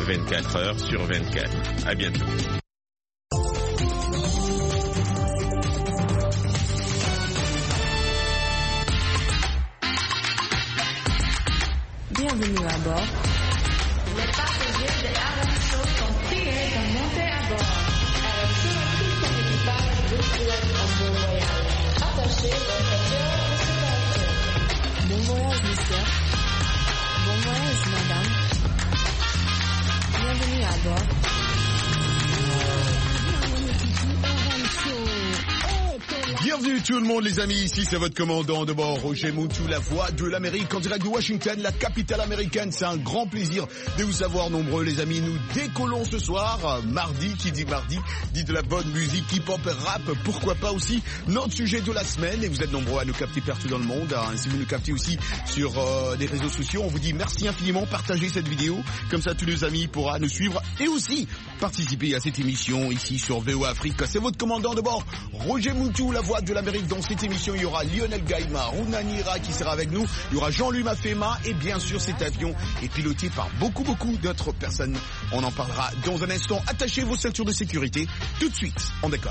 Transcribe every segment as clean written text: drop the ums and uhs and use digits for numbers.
24 heures sur 24. À bientôt. Bienvenue à bord. Les passagers de RMSO sont priés de monter à bord. RMSO et tout son équipage vous souhaitent un bon voyage. Attachez votre cœur au séparateur. Bon voyage, monsieur. Bon voyage, madame. Bienvenue à bord. Bienvenue tout le monde les amis, ici c'est votre commandant de bord Roger Moutou, la voix de l'Amérique en direct de Washington, la capitale américaine. C'est un grand plaisir de vous savoir nombreux les amis. Nous décollons ce soir, mardi, qui dit mardi, dit de la bonne musique, hip-hop, rap, pourquoi pas aussi notre sujet de la semaine. Et vous êtes nombreux à nous capter partout dans le monde, hein. Si vous nous captez aussi sur les réseaux sociaux, on vous dit merci infiniment, partagez cette vidéo, comme ça tous nos amis pourront nous suivre et aussi participer à cette émission ici sur VOA Afrique. C'est votre commandant de bord Roger Moutou, la voix de l'Amérique. Dans cette émission, il y aura Lionel Gaïma, Rouna Nira qui sera avec nous, il y aura Jean-Louis Mafema et bien sûr cet avion est piloté par beaucoup d'autres personnes. On en parlera dans un instant. Attachez vos ceintures de sécurité. Tout de suite, on décolle.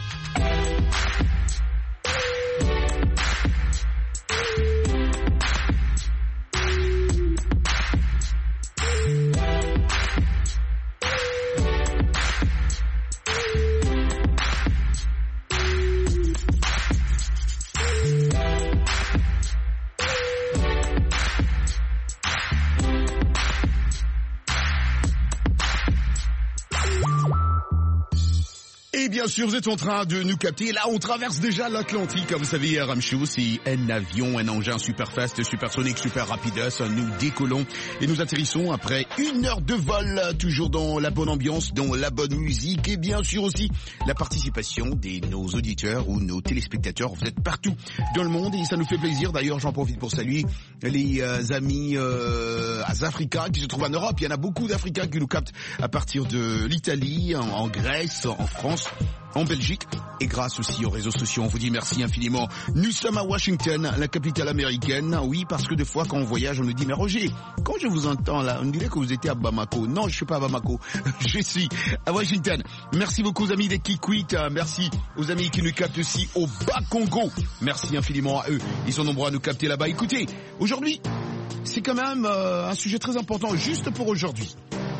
Et bien sûr, vous êtes en train de nous capter. Là, on traverse déjà l'Atlantique. Vous savez, RMSO, c'est un avion, un engin super fast, supersonique, super rapidos. Nous décollons et nous atterrissons après 1 heure de vol, toujours dans la bonne ambiance, dans la bonne musique et bien sûr aussi la participation de nos auditeurs ou nos téléspectateurs. Vous êtes partout dans le monde et ça nous fait plaisir. D'ailleurs, j'en profite pour saluer les amis africains qui se trouvent en Europe. Il y en a beaucoup d'Africains qui nous captent à partir de l'Italie, en Grèce, en France, en Belgique et grâce aussi aux réseaux sociaux. On vous dit merci infiniment. Nous sommes à Washington, la capitale américaine. Oui, parce que des fois quand on voyage, on nous dit mais Roger, quand je vous entends là, on dirait que vous étiez à Bamako. Non, je suis pas à Bamako. Je suis à Washington. Merci beaucoup aux amis des Kikwit. Merci aux amis qui nous captent aussi au Bas-Congo. Merci infiniment à eux. Ils sont nombreux à nous capter là-bas. Écoutez, aujourd'hui, c'est quand même un sujet très important juste pour aujourd'hui.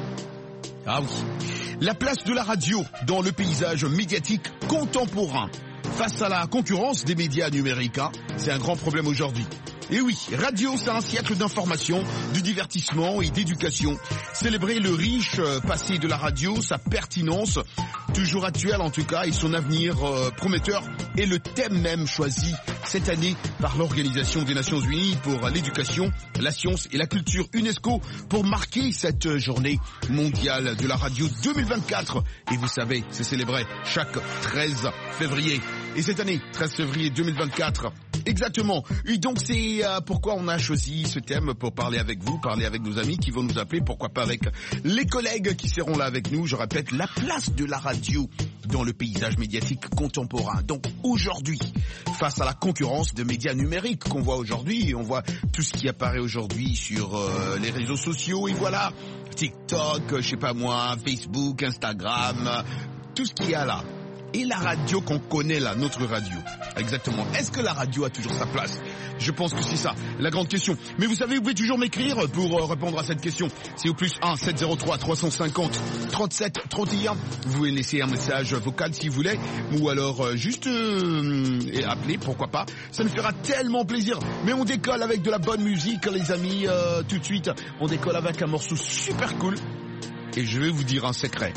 Ah oui, la place de la radio dans le paysage médiatique contemporain. Face à la concurrence des médias numériques, c'est un grand problème aujourd'hui. Et oui, radio, c'est un siècle d'information, de divertissement et d'éducation. Célébrer le riche passé de la radio, sa pertinence, toujours actuelle en tout cas, et son avenir prometteur, est le thème même choisi cette année par l'Organisation des Nations Unies pour l'éducation, la science et la culture UNESCO pour marquer cette journée mondiale de la radio 2024. Et vous savez, c'est célébré chaque 13 février. Et cette année, 13 février 2024, exactement. Et donc c'est pourquoi on a choisi ce thème pour parler avec vous, parler avec nos amis qui vont nous appeler, pourquoi pas avec les collègues qui seront là avec nous. Je répète, la place de la radio dans le paysage médiatique contemporain. Donc aujourd'hui, face à la concurrence de médias numériques qu'on voit aujourd'hui, et on voit tout ce qui apparaît aujourd'hui sur les réseaux sociaux, et voilà, TikTok, je sais pas moi, Facebook, Instagram, tout ce qu'il y a là. Et la radio qu'on connaît là, notre radio. Exactement. Est-ce que la radio a toujours sa place? Je pense que c'est ça, la grande question. Mais vous savez, vous pouvez toujours m'écrire pour répondre à cette question. C'est au plus 1 703 350 37 31. Vous pouvez laisser un message vocal si vous voulez. Ou alors juste appeler, pourquoi pas. Ça nous fera tellement plaisir. Mais on décolle avec de la bonne musique, les amis. Tout de suite, on décolle avec un morceau super cool. Et je vais vous dire un secret.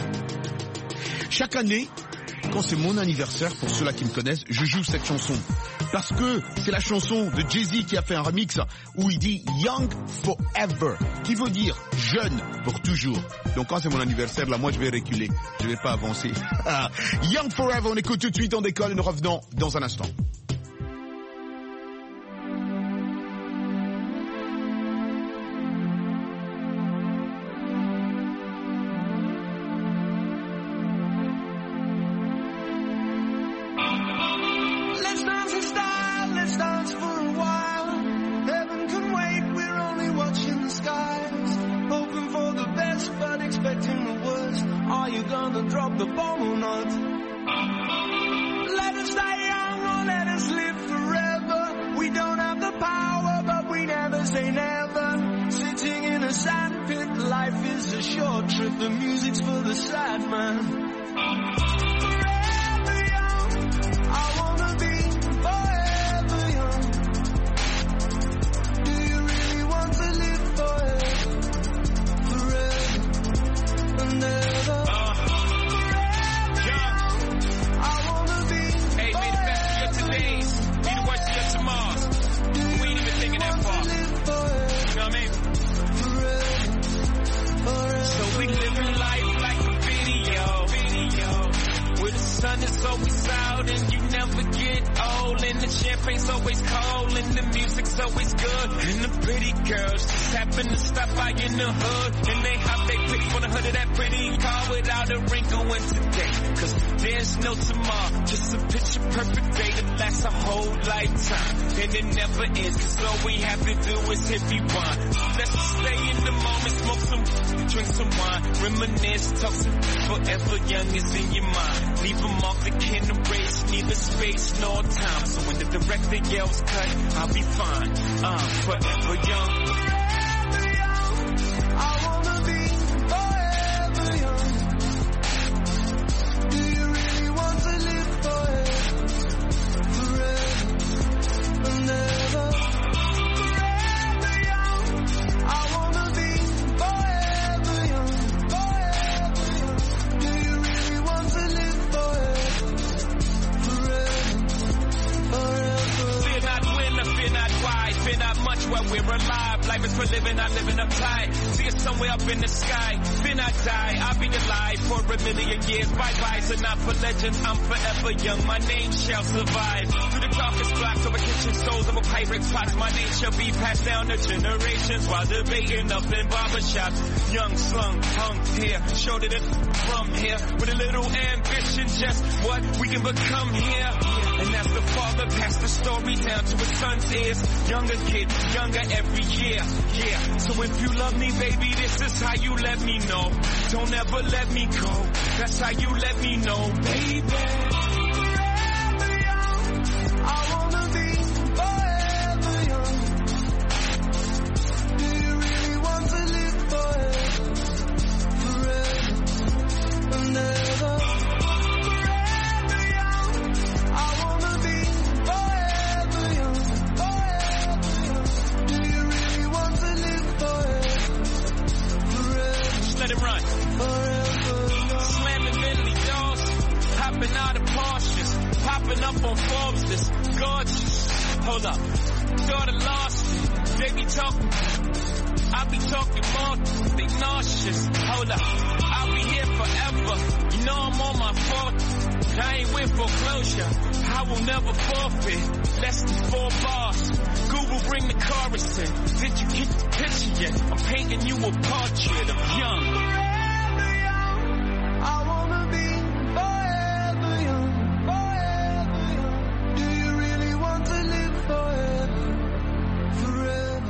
Chaque année, quand c'est mon anniversaire, pour ceux-là qui me connaissent, je joue cette chanson. Parce que c'est la chanson de Jay-Z qui a fait un remix où il dit « Young Forever », qui veut dire « jeune pour toujours ». Donc quand c'est mon anniversaire, là, moi, je vais reculer. Je vais pas avancer. Young Forever, on écoute tout de suite, on décolle et nous revenons dans un instant. Expect we're gonna drop the bomb or not. Let us die young or let us live forever. We don't have the power, but we never say never. Sitting in a sandpit, life is a short trip. The music's for the sad man. Forever young, I wanna be forever young. Do you really want to live forever? Forever and ever. Forever young, I wanna be hey, may the best of your todays be the worst of your tomorrows. We ain't even thinking that far. You know what I mean? So we living life like a video. Where the sun is always out and you never get old. And the champagne's always cold and the music's always good. And the pretty girls just happen to stop by in the hood. And they hop they pick for the hood of that pretty car without a wrinkle in today. Cause there's no tomorrow, just a picture perfect day that lasts a whole lifetime. And it never ends, cause all we have to do is hit rewind. Let's just stay in the moment, smoke some, drink some wine, reminisce, talk some forever young is in your mind. Leave them off the can erase, neither space nor time. So when the director yells cut, I'll be fine. Forever young. forever young. I wanna be forever young. Do you really want to live forever? Forever and ever. Forever young. I wanna be forever young. Forever young. Do you really want to live forever? Forever. Fear not when or fear not why, fear not much while we're alive. Life is for living, not living uptight. See us somewhere up in the sky. Fear not die, I'll be alive for a million years. Bye-bye, so not for legends, I'm forever young. My name shall survive. Through the darkest blocks over kitchen stoves, over pirate pots, my name shall be passed down to generations while debating up in barbershops. Young, slung, hung here, showed it from here. With a little ambition, just what we can become here. And as the father passed the story down to his son's ears. Younger kid, younger every year, yeah. So if you love me, baby, this is how you let me know. Don't ever let me go, that's how you let me know, baby. Forever young, I wanna be forever young. Do you really want to live forever? Forever and ever. Forever young, I wanna be forever young. Forever young. Do you really want to live forever? Forever. Just let it run. Forever young. Slamming Bentley doors, hopping out of Porsches, popping up on Forbes, this gorgeous. Hold up, thought I lost it. They be talking, I be talking more, they nauseous. Hold up, I'll be here forever. You know I'm on my fourth. I ain't with foreclosure, I will never forfeit. Less than 4 bars. Google bring the chorus in. Did you get the picture yet? I'm painting you a portrait of young. Forever young, I wanna be forever young, forever young. Do you really want to live forever, forever?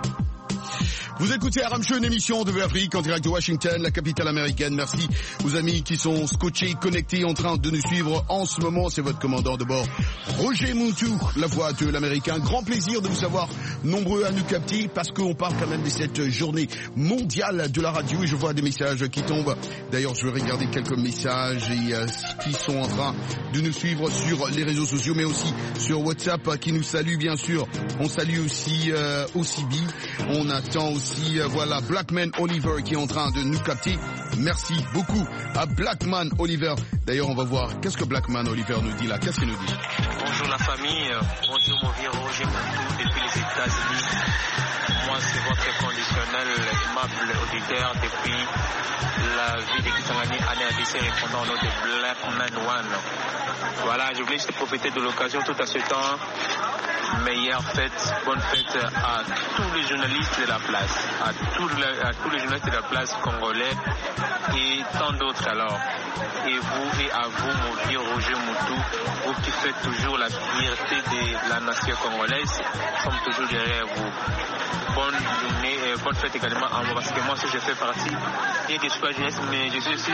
Vous écoutez Aram Show, une émission de Afrique en direct de Washington, la capitale américaine. Merci aux amis qui sont scotchés, connectés, en train de nous suivre en ce moment. C'est votre commandant de bord, Roger Moutou, la voix de l'Américain. Grand plaisir de vous avoir nombreux à nous capter parce qu'on parle quand même de cette journée mondiale de la radio et je vois des messages qui tombent. D'ailleurs, je vais regarder quelques messages et qui sont en train de nous suivre sur les réseaux sociaux, mais aussi sur WhatsApp qui nous salue bien sûr. On salue aussi OCB. On attend aussi voilà Blackman Oliver qui est en train de nous capter. Merci beaucoup à Blackman Oliver. D'ailleurs, on va voir qu'est-ce que Blackman Oliver nous dit là. Qu'est-ce qu'il nous dit? Bonjour la famille, bonjour mon vieux Roger Moutou depuis les États-Unis. Moi, c'est votre conditionnel aimable auditeur depuis la ville de Kisangani, année à lycée répondant au nom de Blackman One. Voilà, je voulais juste profiter de l'occasion tout à ce temps. Meilleure fête, bonne fête à tous les journalistes de la place, à tous les journalistes de la place congolais et tant d'autres alors. Et vous et à vous, mon vieux Roger Moutou, vous qui faites toujours la fierté de la nation congolaise, nous sommes toujours derrière vous. bonne journée et bonne fête également à moi, parce que moi aussi je fais partie bien que je sois jeunesse, mais je suis aussi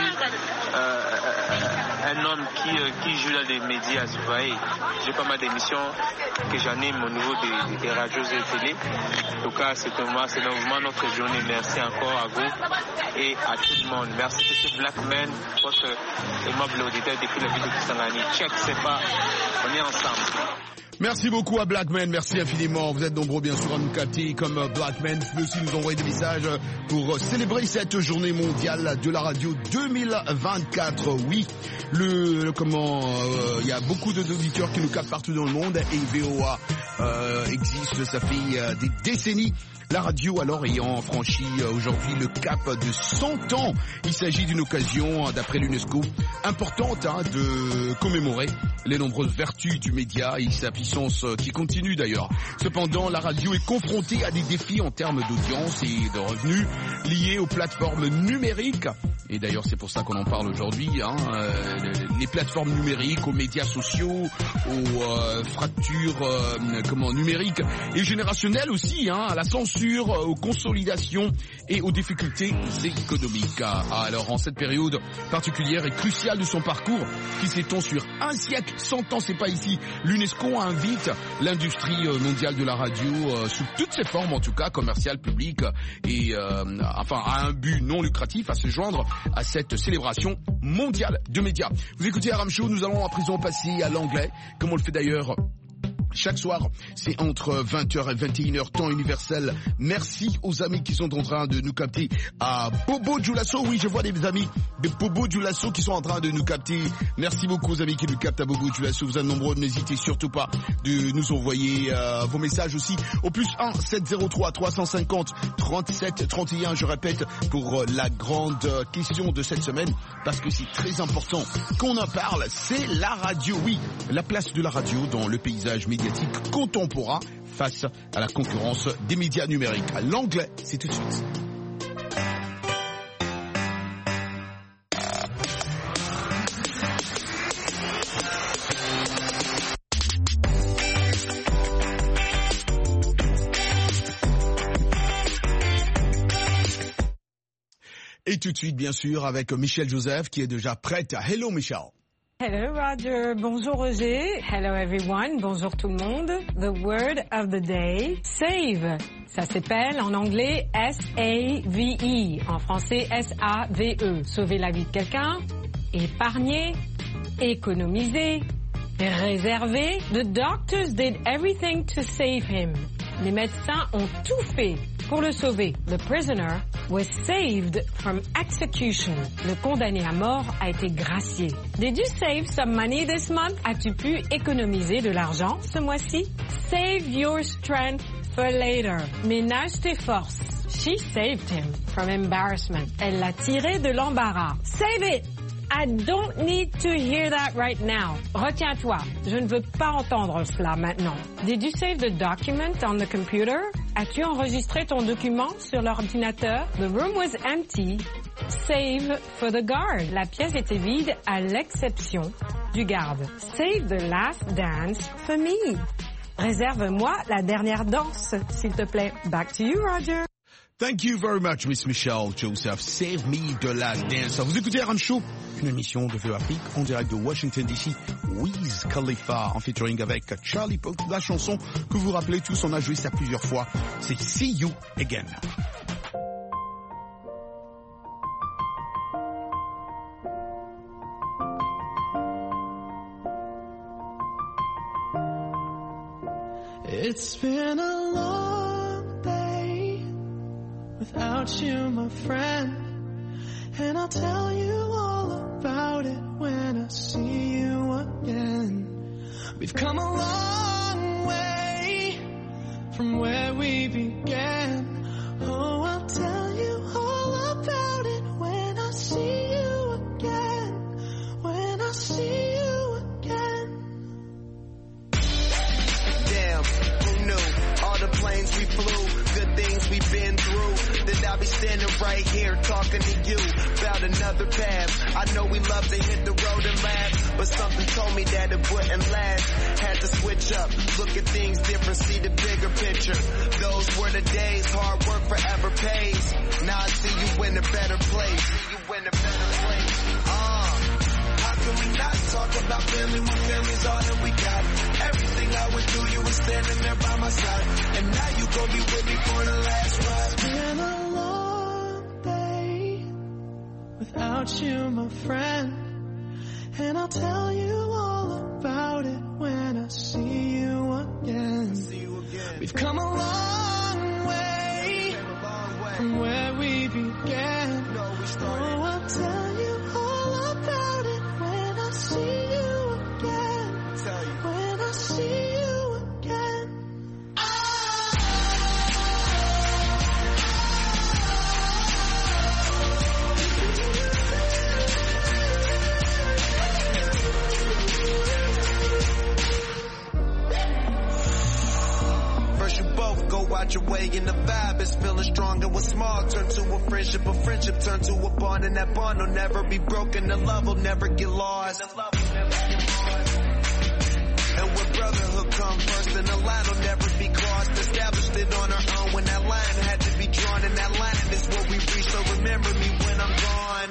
un homme qui joue dans les médias. Vous voyez, j'ai pas mal d'émissions que j'anime au niveau des radios et télé. En tout cas, c'est vraiment notre journée. Merci encore à vous et à tout le monde. Merci M. Blackman, votre aimable auditeur depuis la ville de Kisangani. Check, c'est pas, on est ensemble. Merci beaucoup à Blackman, merci infiniment. Vous êtes nombreux bien sûr à nous capter comme Blackman. Vous pouvez aussi nous envoyer des messages pour célébrer cette journée mondiale de la radio 2024. Oui, il y a beaucoup d'auditeurs qui nous captent partout dans le monde et VOA existe, ça fait des décennies. La radio alors ayant franchi aujourd'hui le cap de 100 ans. Il s'agit d'une occasion, d'après l'UNESCO, importante de commémorer les nombreuses vertus du média et sa puissance qui continue d'ailleurs. Cependant, la radio est confrontée à des défis en termes d'audience et de revenus liés aux plateformes numériques. Et d'ailleurs, c'est pour ça qu'on en parle aujourd'hui. Les plateformes numériques, aux médias sociaux, aux fractures numériques et générationnelles aussi, à la censure, aux consolidations et aux difficultés économiques. Alors, en cette période particulière et cruciale de son parcours, qui s'étend sur un siècle, 100 ans, c'est pas ici, l'UNESCO invite l'industrie mondiale de la radio, sous toutes ses formes en tout cas, commerciales, publiques, et à un but non lucratif, à se joindre à cette célébration mondiale de médias. Vous écoutez Aram Show, nous allons à présent passer à l'anglais, comme on le fait d'ailleurs chaque soir, c'est entre 20h et 21h, temps universel. Merci aux amis qui sont en train de nous capter à Bobo Dioulasso. Oui, je vois des amis de Bobo Dioulasso qui sont en train de nous capter. Merci beaucoup aux amis qui nous captent à Bobo Dioulasso. Vous êtes nombreux, n'hésitez surtout pas de nous envoyer vos messages aussi au +1 703 350 37 31. Je répète pour la grande question de cette semaine, parce que c'est très important qu'on en parle. C'est la radio, oui, la place de la radio dans le paysage médiatique contemporain face à la concurrence des médias numériques. L'anglais, c'est tout de suite. Et tout de suite, bien sûr, avec Michel Joseph qui est déjà prête. Hello, Michel. Hello Roger, bonjour Roger, hello everyone, bonjour tout le monde. The word of the day, save. Ça s'appelle en anglais S-A-V-E, en français S-A-V-E. Sauver la vie de quelqu'un, épargner, économiser, réserver. The doctors did everything to save him. Les médecins ont tout fait pour le sauver. The prisoner was saved from execution. Le condamné à mort a été gracié. Did you save some money this month? As-tu pu économiser de l'argent ce mois-ci? Save your strength for later. Ménage tes forces. She saved him from embarrassment. Elle l'a tiré de l'embarras. Save it! I don't need to hear that right now. Retiens-toi, je ne veux pas entendre cela maintenant. Did you save the document on the computer? As-tu enregistré ton document sur l'ordinateur? The room was empty, save for the guard. La pièce était vide à l'exception du garde. Save the last dance for me. Réserve-moi la dernière danse, s'il te plaît. Back to you, Roger. Thank you very much, Miss Michelle Joseph. Save me the last dance. Vous écoutez Aram Show, une émission de VOA Afrique en direct de Washington DC. Wiz Khalifa en featuring avec Charlie Puth. La chanson que vous rappelez tous, on a joué ça plusieurs fois. C'est See You Again. It's been a long day without you, my friend, and I'll tell you all about it when I see you again. We've come a long way from where we began. Oh, I'll tell you all about it when I see you again, when I see you again. Damn, who knew? All the planes we flew, good things we've been through. That I'll be standing right here talking to you about another path. I know we love to hit the road and laugh, but something told me that it wouldn't last. Had to switch up, look at things different, see the bigger picture. Those were the days, hard work forever pays. Now I see you in a better place. How can we not talk about family when family's all that we got? Everything I went through, you were standing there by my side, and now you gon' be with me for the last ride. It's been a long day without you, my friend, and I'll tell you all about it when I see you again. We've come a long way from where we began. Oh, I'll tell you all about it when I see you again. When I see you again. First you both go out your way and the vibe is feeling stronger. What's small turn to a friendship turn to a bond, and that bond will never be broken. The love will never get lost. And when brotherhood come first, then the line will never be crossed. Established it on our own when that line had to be drawn, and that line is what we reach. So remember me when I'm gone.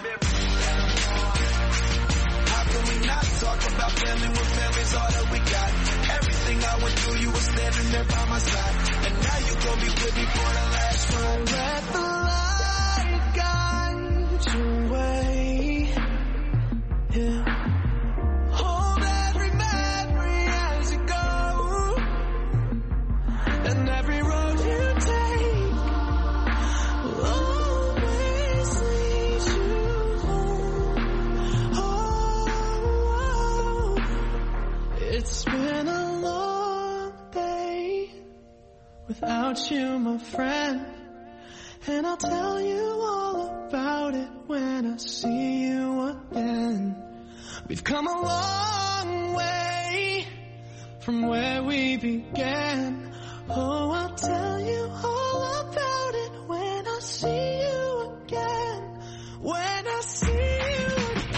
How can we not talk about family when family's all that we got? Everything I went through, you were standing there by my side, and now you gon' be with me for the last ride. Let the light guide your way. Yeah. Hold every memory as you go, and every road you take will always lead you home. Oh, it's been a long day without you, my friend, and I'll tell you all about it when I see you again. We've come a long way from where we began. Oh, I'll tell you all about it when I see you again. When I see you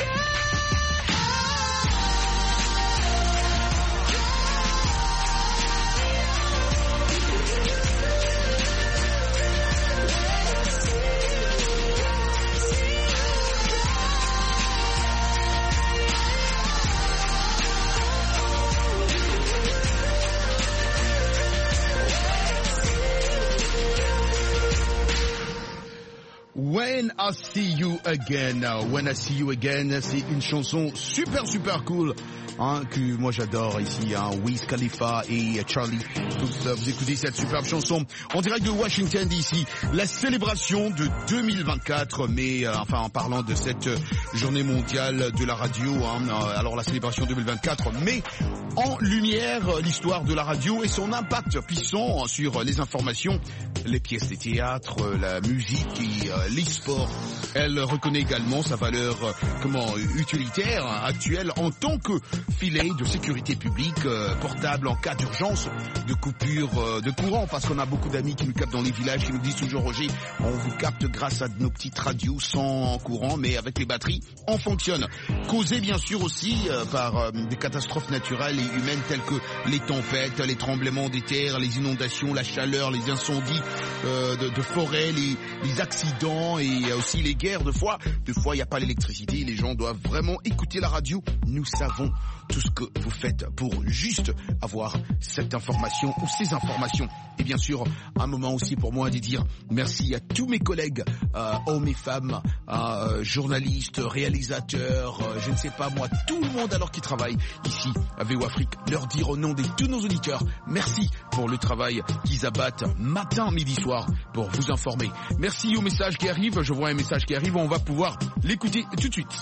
When I See You Again. When I See You Again, c'est une chanson super cool, hein, que moi j'adore ici, hein, Wiz Khalifa et Charlie. Tous, vous écoutez cette superbe chanson en direct de Washington DC. La célébration de 2024, mais enfin en parlant de cette journée mondiale de la radio, hein, alors la célébration 2024, mais en lumière l'histoire de la radio et son impact puissant sur les informations, les pièces de théâtre, la musique et les sports. Elle reconnaît également sa valeur utilitaire actuelle en tant que filet de sécurité publique portable en cas d'urgence, de coupure de courant, parce qu'on a beaucoup d'amis qui nous captent dans les villages, qui nous disent toujours: Roger, on vous capte grâce à nos petites radios sans courant, mais avec les batteries, on fonctionne. Causée bien sûr aussi par des catastrophes naturelles et humaines telles que les tempêtes, les tremblements des terres, les inondations, la chaleur, les incendies de forêt, les accidents et aussi les guerres. De fois il n'y a pas l'électricité, les gens doivent vraiment écouter la radio. Nous savons tout ce que vous faites pour juste avoir cette information ou ces informations. Et bien sûr, un moment aussi pour moi de dire merci à tous mes collègues, hommes et femmes, journalistes, réalisateurs, je ne sais pas moi, tout le monde alors qui travaille ici à VO Afrique, leur dire au nom de tous nos auditeurs, merci pour le travail qu'ils abattent matin, midi, soir pour vous informer. Merci aux messages qui arrivent, je vois un message qui arrive, on va pouvoir l'écouter tout de suite.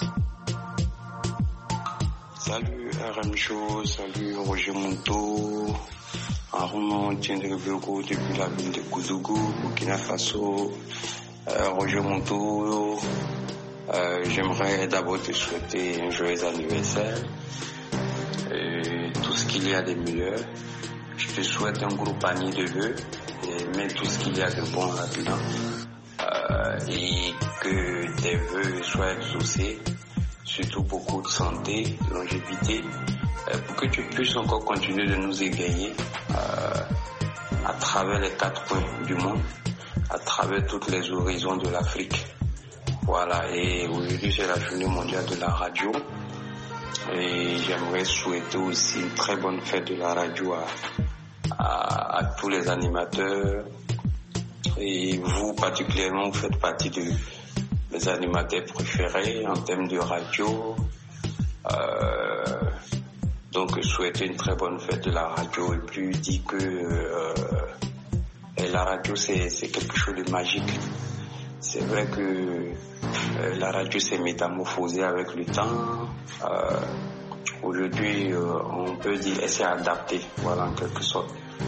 Salut RM Show, salut Roger Monto, Armand Tiendré Biogo depuis la ville de Kouzougou, Burkina Faso. Roger Monto, j'aimerais d'abord te souhaiter un joyeux anniversaire, tout ce qu'il y a de meilleur. Je te souhaite un gros panier de vœux, mais tout ce qu'il y a de bon là-dedans. et que tes vœux soient exaucés, surtout beaucoup de santé, de longévité, pour que tu puisses encore continuer de nous égayer à travers les 4 coins du monde, à travers toutes les horizons de l'Afrique. Voilà, et aujourd'hui c'est la journée mondiale de la radio et j'aimerais souhaiter aussi une très bonne fête de la radio à tous les animateurs, et vous particulièrement vous faites partie des animateurs préférés en termes de radio. Donc souhaiter une très bonne fête de la radio, et puis dire que la radio c'est quelque chose de magique. C'est vrai que la radio s'est métamorphosée avec le temps. Aujourd'hui, on peut dire qu'elle s'est adaptée, voilà, en quelque sorte.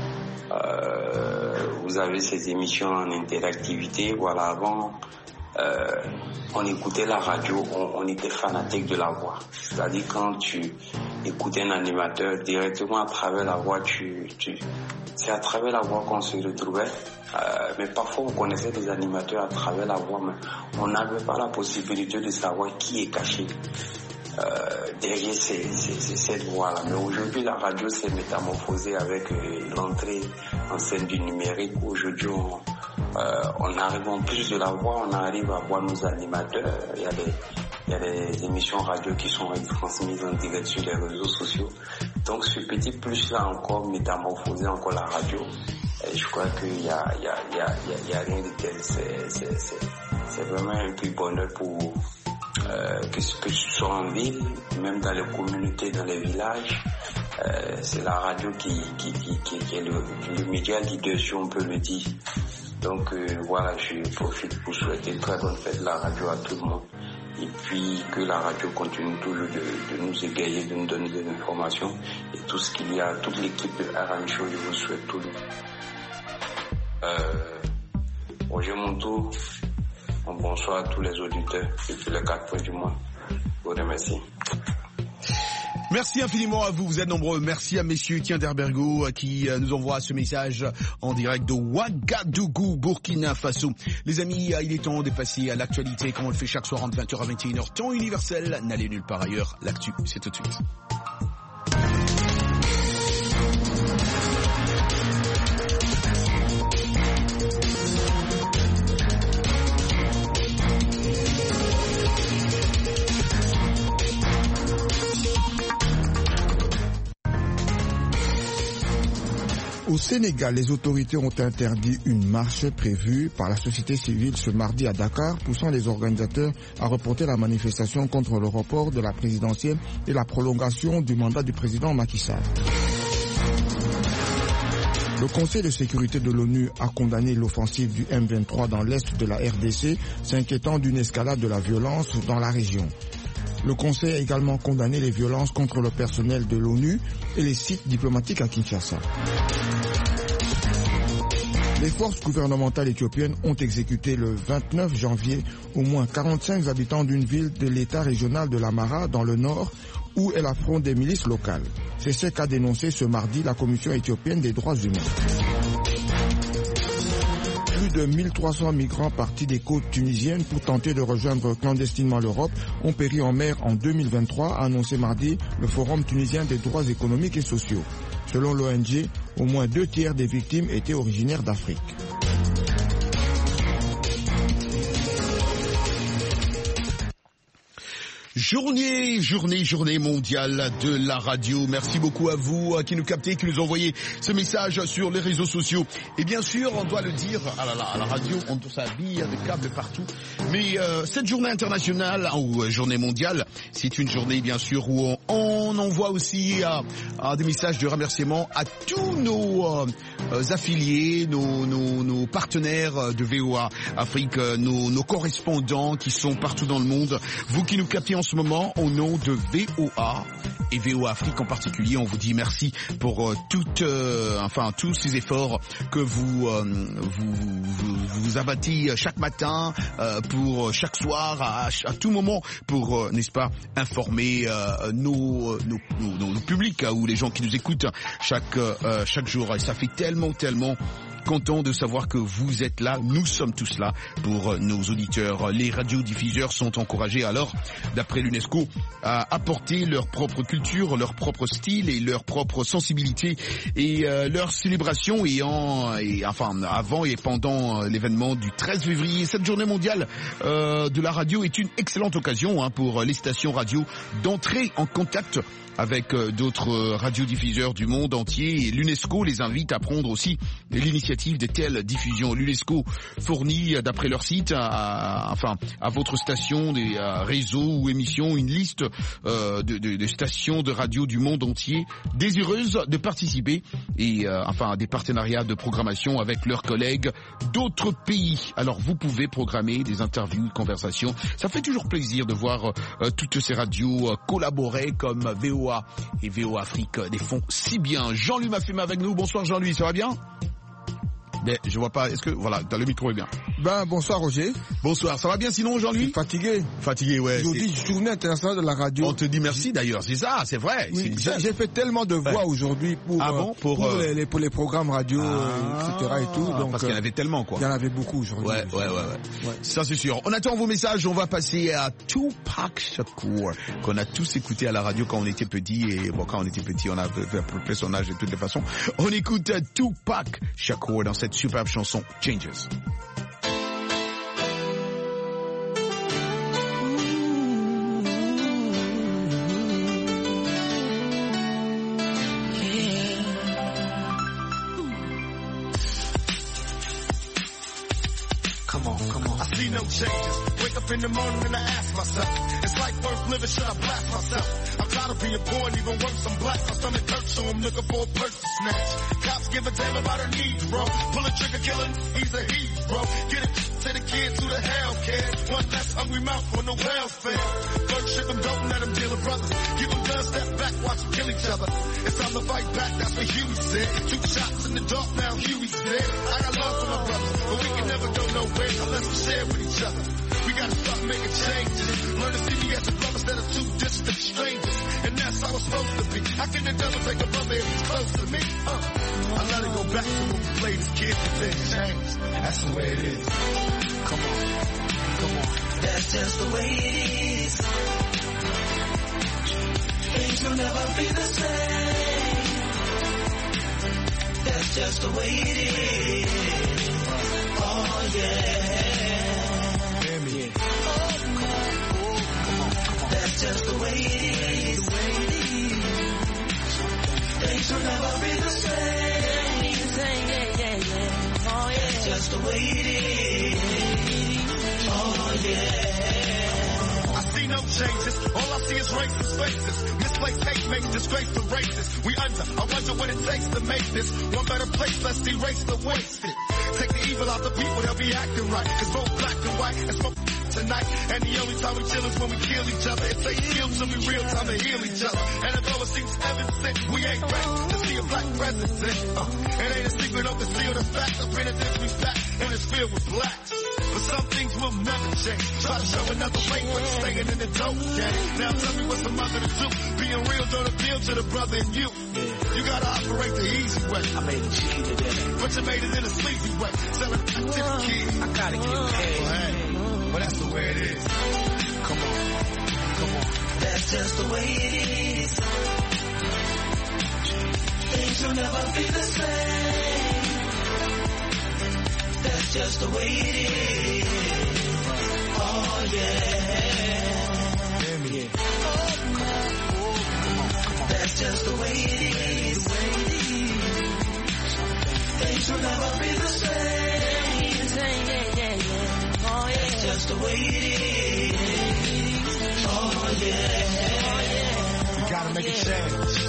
Vous avez ces émissions en interactivité. Voilà, avant, on écoutait la radio, on était fanatique de la voix. C'est-à-dire quand tu écoutais un animateur directement à travers la voix, c'est à travers la voix qu'on se retrouvait. Mais parfois on connaissait des animateurs à travers la voix, mais on n'avait pas la possibilité de savoir qui est caché derrière cette voix-là. Mais aujourd'hui, la radio s'est métamorphosée avec l'entrée en scène du numérique. Aujourd'hui, on arrive en plus de la voix, on arrive à voir nos animateurs. Il y a des émissions radio qui sont transmises en direct sur les réseaux sociaux. Donc ce petit plus-là encore métamorphosé encore la radio. Et je crois qu'il y a rien de tel. C'est vraiment un plus bonheur pour que ce soit en ville, même dans les communautés, dans les villages. C'est la radio qui est le média leader, si on peut le dire. Donc voilà, je profite pour souhaiter une très bonne fête de la radio à tout le monde. Et puis que la radio continue toujours de nous égayer, de nous donner des informations. Et tout ce qu'il y a, toute l'équipe de RM Show, je vous souhaite tout le Roger Montou, bonsoir à tous les auditeurs depuis les 4 coins du monde. Je vous remercie. Merci infiniment à vous, vous êtes nombreux. Merci à messieurs Tienderbergo qui nous envoie ce message en direct de Ouagadougou, Burkina Faso. Les amis, il est temps de passer à l'actualité comme on le fait chaque soir entre 20h à 21h, temps universel. N'allez nulle part ailleurs, l'actu, c'est tout de suite. Au Sénégal, les autorités ont interdit une marche prévue par la société civile ce mardi à Dakar, poussant les organisateurs à reporter la manifestation contre le report de la présidentielle et la prolongation du mandat du président Macky Sall. Le Conseil de sécurité de l'ONU a condamné l'offensive du M23 dans l'est de la RDC, s'inquiétant d'une escalade de la violence dans la région. Le Conseil a également condamné les violences contre le personnel de l'ONU et les sites diplomatiques à Kinshasa. Les forces gouvernementales éthiopiennes ont exécuté le 29 janvier au moins 45 habitants d'une ville de l'état régional de l'Amara dans le nord où elle affronte des milices locales. C'est ce qu'a dénoncé ce mardi la Commission éthiopienne des droits humains. Plus de 1300 migrants partis des côtes tunisiennes pour tenter de rejoindre clandestinement l'Europe ont péri en mer en 2023, a annoncé mardi le Forum tunisien des droits économiques et sociaux. Selon l'ONG, au moins 2 tiers des victimes étaient originaires d'Afrique. Journée mondiale de la radio. Merci beaucoup à vous qui nous captez, qui nous envoyez ce message sur les réseaux sociaux. Et bien sûr, on doit le dire, à la radio, on s'habille avec des câbles partout. Mais cette journée internationale, ou journée mondiale, c'est une journée bien sûr où on envoie aussi des messages de remerciement à tous nos affiliés, nos partenaires de VOA Afrique, nos correspondants qui sont partout dans le monde. Vous qui nous captez en ce moment, au nom de VOA et VOA Afrique en particulier, on vous dit merci pour tous ces efforts que vous abattez chaque matin, pour chaque soir, à tout moment, pour n'est-ce pas informer nos publics ou les gens qui nous écoutent chaque jour. Et ça fait tellement content de savoir que vous êtes là. Nous sommes tous là pour nos auditeurs. Les radiodiffuseurs sont encouragés alors, d'après l'UNESCO, à apporter leur propre culture, leur propre style et leur propre sensibilité et leur célébration avant et pendant l'événement du 13 février. Cette journée mondiale de la radio est une excellente occasion pour les stations radio d'entrer en contact avec d'autres radiodiffuseurs du monde entier, et l'UNESCO les invite à prendre aussi l'initiative de telles diffusions. L'UNESCO fournit, d'après leur site, à votre station, des réseaux ou émissions, une liste de stations de radio du monde entier désireuses de participer et à des partenariats de programmation avec leurs collègues d'autres pays. Alors vous pouvez programmer des interviews, conversations. Ça fait toujours plaisir de voir toutes ces radios collaborer comme VOA et VOA Afrique des font si bien. Jean-Louis Mafema avec nous. Bonsoir Jean-Louis, ça va bien? Mais je vois pas, est-ce que, voilà, dans le micro est bien. Bonsoir Roger. Bonsoir, ça va bien sinon Jean-Louis? Fatigué. Fatigué, ouais. Aujourd'hui, journée internationale de la radio. On te dit merci d'ailleurs, c'est ça, c'est vrai. Oui, j'ai fait tellement de voix aujourd'hui pour les programmes radio, etc. et tout. Donc, parce qu'il y en avait tellement, quoi. Il y en avait beaucoup aujourd'hui. Ouais. Ça c'est sûr. On attend vos messages, on va passer à Tupac Shakur, qu'on a tous écouté à la radio quand on était petit, et bon, quand on était petit, on avait à peu près son âge de toutes les façons. On écoute Tupac Shakur dans cette superbe chanson Changes. No changes. Wake up in the morning and I ask myself, is life worth living? Should I blast myself? I'm tired of being poor and even worse, I'm black. My stomach hurts, so I'm looking for a purse to snatch. Cops give a damn about a Negro. Pull a trigger, killing, he's a hero. Get it to the kids who the hell cares. One less hungry mouth on the welfare. First ship them, don't let them deal with brothers. Give them guns, step back, watch them kill each other. It's time to fight back, that's what Huey said. 2 shots in the dark, now Huey's dead. I got love for my brothers, but we can never go nowhere unless we share with each other. We gotta start making changes. Learn to see me as a brother instead of 2 distant strangers. And that's how it's supposed to be. How can the devil take a brother if he's close to me? I let it go back to when we played as kids and things changed. That's the way it is. Come on. That's just the way it is. Things will never be the same. That's just the way it is. Oh yeah. That's just the way it is. Things will never be the same. Oh, yeah. That's just the way it is. Oh yeah. I see no changes. All I see is racist faces. Misplaced hate make disgrace to racists. We I wonder what it takes to make this one better place. Let's erase the wasted. Take the evil out the people, they'll be acting right. Cause both black and white and smoke tonight. And the only time we chill is when we kill each other. It takes skill to be real time to heal each other. And although it seems heaven sent, we ain't ready to see a black president. It ain't a secret, don't conceal the fact. The penitentiary's back and it's filled with blacks. But some things will never change. Try to show another way, but you're staying in the dope game. Now tell me what's a mother to do. Being real don't appeal to the brother in you. You gotta operate the easy way. I made it cheesy today, but you made it in a sleazy way. Selling to the kids. I gotta get paid. But that's the way it is. Come on. That's just the way it is. Things will never be the same. That's just the way it is. Oh yeah. That's just the way it is. Things will never be the same. Oh yeah. That's just the way it is. Oh yeah. We gotta make a change.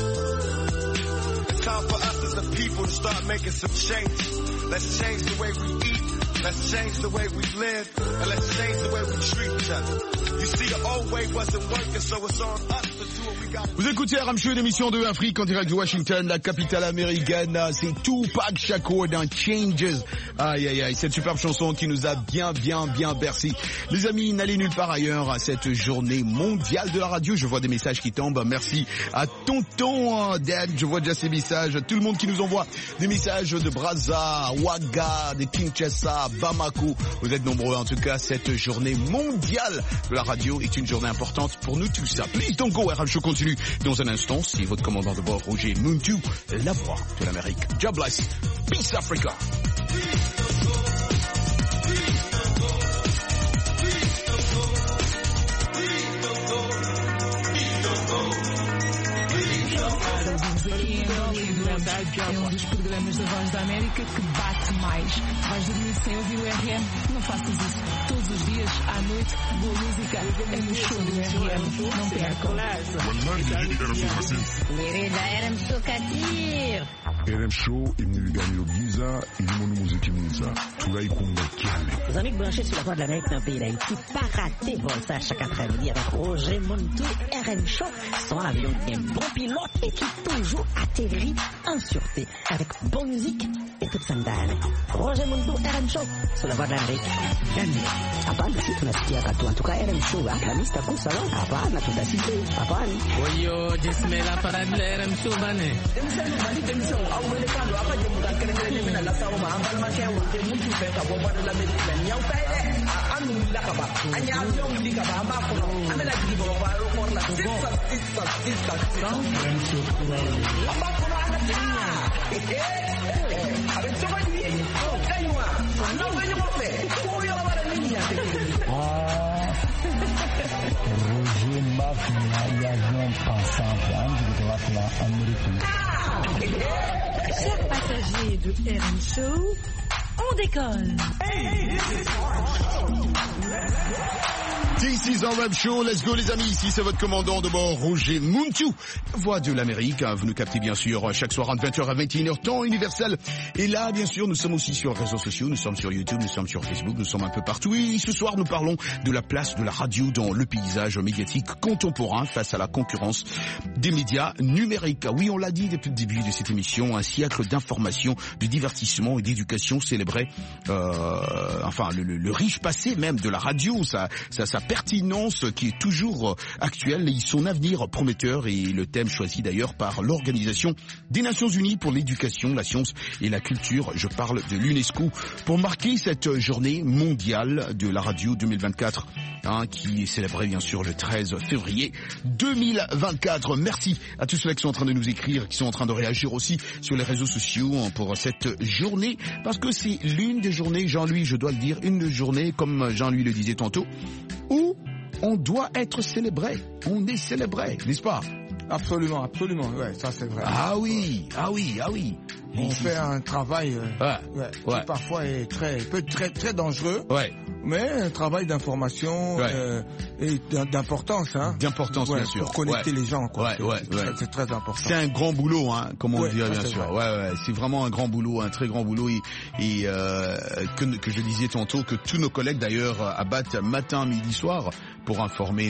It's time for us as the people to start making some changes. Let's change the way we eat, Let's change the way we live, and let's change the way we treat each other. You see, the old way wasn't working, so it's on us to do what we got. Vous écoutez RM Show, une émission de Afrique en direct de Washington, la capitale américaine. C'est Tupac Shakur dans Changes. Aïe, aïe, aïe, cette superbe chanson qui nous a bien bercé. Les amis, n'allez nulle part ailleurs à cette journée mondiale de la radio. Je vois des messages qui tombent. Merci à Tonton Dan. Je vois déjà ces messages. Tout le monde qui nous envoie des messages de Brazza, Ouaga, de Kinshasa, Bamako. Vous êtes nombreux. En tout cas, cette journée mondiale de la radio est une journée importante pour nous tous. Please don't go. RM Show continue dans un instant. C'est votre commandant de bord, Roger Muntu, la voix de l'Amérique. God bless. Peace Africa. É um dos programas da Voz da América que bate mais. Vais dormir sem ouvir o RM? Não faças isso. Todos os dias, à noite, boa música é no show do RM. Não percam. RM Show Katir. RM Show imnilingani Giza ilimonu muziki mwiza tulaikunga kiale. Les amis branchés sur la Voix de l'Amérique dans le pays d'Haïti, pas rater ça chaque après-midi avec Roger Muntu. RM Show, son avion bien bon pilote et qui toujours atterrit en sûreté avec bonne musique et toute sandale. Roger Muntu, RM Show sur la Voix de l'Amérique. Hapana, si tunasikia katu. En tout cas, RM Show, la mista kusa, no? Hapana, tutasikia. Hapana. Oyo, jismela para RM Show, bane. Roger Mafia, l'avion passant de droite américaine. Chers passagers de RM Show, on décolle. This is RM Show, let's go les amis, ici c'est votre commandant de bord Roger Muntu, voix de l'Amérique, vous nous captez bien sûr chaque soir entre 20h à 21h, temps universel, et là bien sûr nous sommes aussi sur les réseaux sociaux, nous sommes sur YouTube, nous sommes sur Facebook, nous sommes un peu partout, et ce soir nous parlons de la place de la radio dans le paysage médiatique contemporain face à la concurrence des médias numériques. Oui, on l'a dit depuis le début de cette émission, un siècle d'information, de divertissement et d'éducation célébrait le riche passé même de la radio, sa pertinence qui est toujours actuelle et son avenir prometteur, et le thème choisi d'ailleurs par l'Organisation des Nations Unies pour l'éducation, la science et la culture, je parle de l'UNESCO, pour marquer cette journée mondiale de la radio 2024 qui est célébrée bien sûr le 13 février 2024. Merci à tous ceux qui sont en train de nous écrire, qui sont en train de réagir aussi sur les réseaux sociaux pour cette journée, parce que c'est l'une des journées, Jean-Louis, je dois le dire, une journée, comme Jean-Louis le disait tantôt, où on doit être célébré. On est célébré, n'est-ce pas? Absolument, absolument, ouais, ça c'est vrai. Ah oui. On fait un travail qui parfois peut être très dangereux, mais un travail d'information et d'importance. D'importance, bien sûr. Pour connecter les gens, quoi. C'est très important. C'est un grand boulot, comme on dit, bien sûr. C'est vraiment un grand boulot, un très grand boulot, et que je disais tantôt, que tous nos collègues d'ailleurs abattent matin, midi, soir pour informer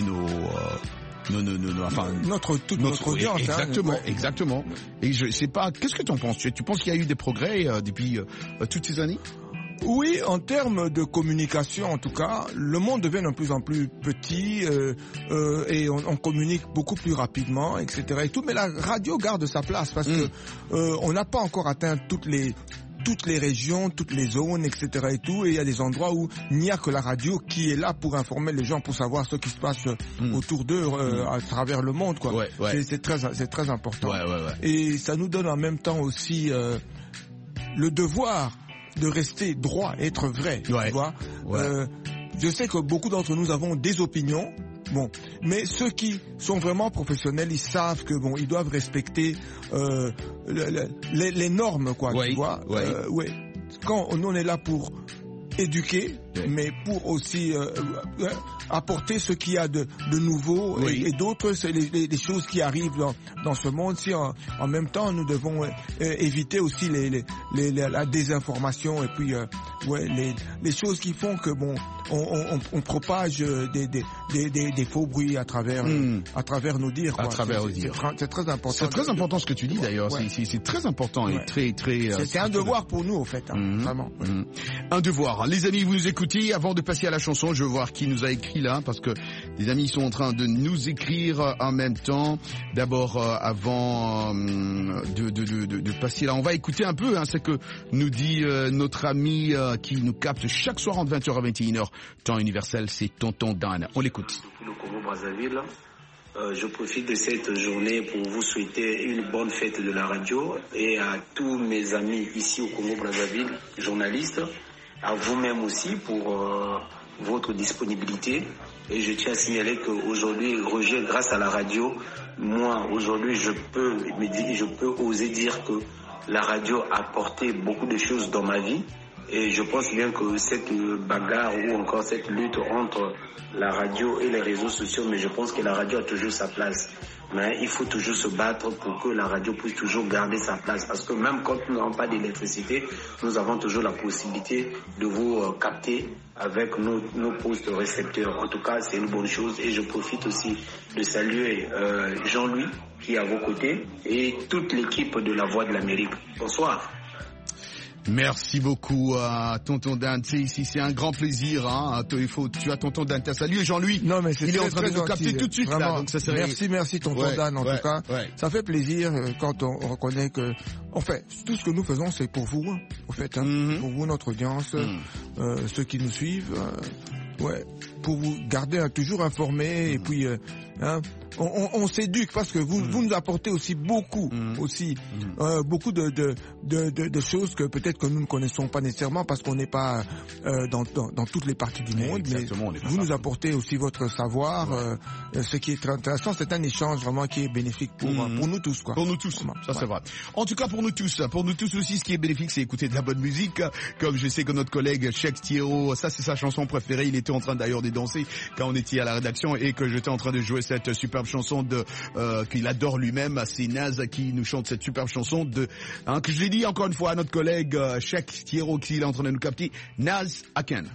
toute notre audience. Exactement. Et je sais pas, qu'est-ce que tu en penses? Tu penses qu'il y a eu des progrès depuis toutes ces années? Oui, en termes de communication, en tout cas, le monde devient de plus en plus petit et on communique beaucoup plus rapidement, etc. Et tout, mais la radio garde sa place parce que on n'a pas encore atteint toutes les régions, toutes les zones, etc. et tout, et il y a des endroits où il n'y a que la radio qui est là pour informer les gens, pour savoir ce qui se passe autour d'eux à travers le monde, quoi. C'est très important. Et ça nous donne en même temps aussi le devoir de rester droit, être vrai, tu vois. Je sais que beaucoup d'entre nous avons des opinions. Bon, mais ceux qui sont vraiment professionnels, ils savent que ils doivent respecter les normes, quoi, tu vois. Quand on est là pour éduquer, mais pour aussi apporter ce qu'il y a de nouveau et d'autres, c'est les choses qui arrivent dans ce monde. Si en même temps nous devons éviter aussi la désinformation et puis les choses qui font que on propage des faux bruits à travers nos dires. À travers nos dires. C'est très important. C'est très important ce que tu dis d'ailleurs. C'est très important et très. C'est un devoir pour nous au fait, vraiment. Un devoir. Les amis, vous nous écoutez. Avant de passer à la chanson, je veux voir qui nous a écrit là, parce que les amis sont en train de nous écrire en même temps. D'abord, avant de passer là, on va écouter un peu ce que nous dit notre ami qui nous capte chaque soir entre 20h à 21h, temps universel, c'est Tonton Dan. On l'écoute. Le Congo-Brazzaville. Je profite de cette journée pour vous souhaiter une bonne fête de la radio et à tous mes amis ici au Congo-Brazzaville, journalistes, à vous-même aussi pour votre disponibilité. Et je tiens à signaler qu'aujourd'hui, Roger, grâce à la radio, moi, aujourd'hui, je peux oser dire que la radio a apporté beaucoup de choses dans ma vie. Et je pense bien que cette bagarre ou encore cette lutte entre la radio et les réseaux sociaux, mais je pense que la radio a toujours sa place. Mais il faut toujours se battre pour que la radio puisse toujours garder sa place. Parce que même quand nous n'avons pas d'électricité, nous avons toujours la possibilité de vous capter avec nos postes récepteurs. En tout cas, c'est une bonne chose. Et je profite aussi de saluer Jean-Louis qui est à vos côtés et toute l'équipe de La Voix de l'Amérique. Bonsoir. Merci beaucoup à Tonton Dan. C'est un grand plaisir. Tu as Tonton Dan. T'as salué Jean-Louis. Non, mais il est en train de nous capter tout de suite. Vraiment, là, donc ça serait... Merci Tonton Dan en tout cas. Ça fait plaisir quand on reconnaît que, en fait, tout ce que nous faisons c'est pour vous, en fait, pour vous, notre audience, ceux qui nous suivent, pour vous garder toujours informés et puis on s'éduque parce que vous nous apportez aussi beaucoup beaucoup de choses que peut-être que nous ne connaissons pas nécessairement parce qu'on n'est pas dans toutes les parties du monde. Exactement, mais vous nous apportez aussi votre savoir. Ce qui est très intéressant, c'est un échange vraiment qui est bénéfique pour nous tous, quoi. Pour nous tous, ça c'est vrai. En tout cas pour nous tous aussi, ce qui est bénéfique, c'est écouter de la bonne musique. Comme je sais que notre collègue Cheikh Thiero, ça c'est sa chanson préférée. Il était en train d'ailleurs de danser quand on était à la rédaction et que j'étais en train de jouer cette superbe chanson qu'il adore lui-même. C'est Naz qui nous chante cette superbe chanson que je l'ai dit encore une fois à notre collègue Cheikh Thiero qui est en train de nous capter. Naz Aken.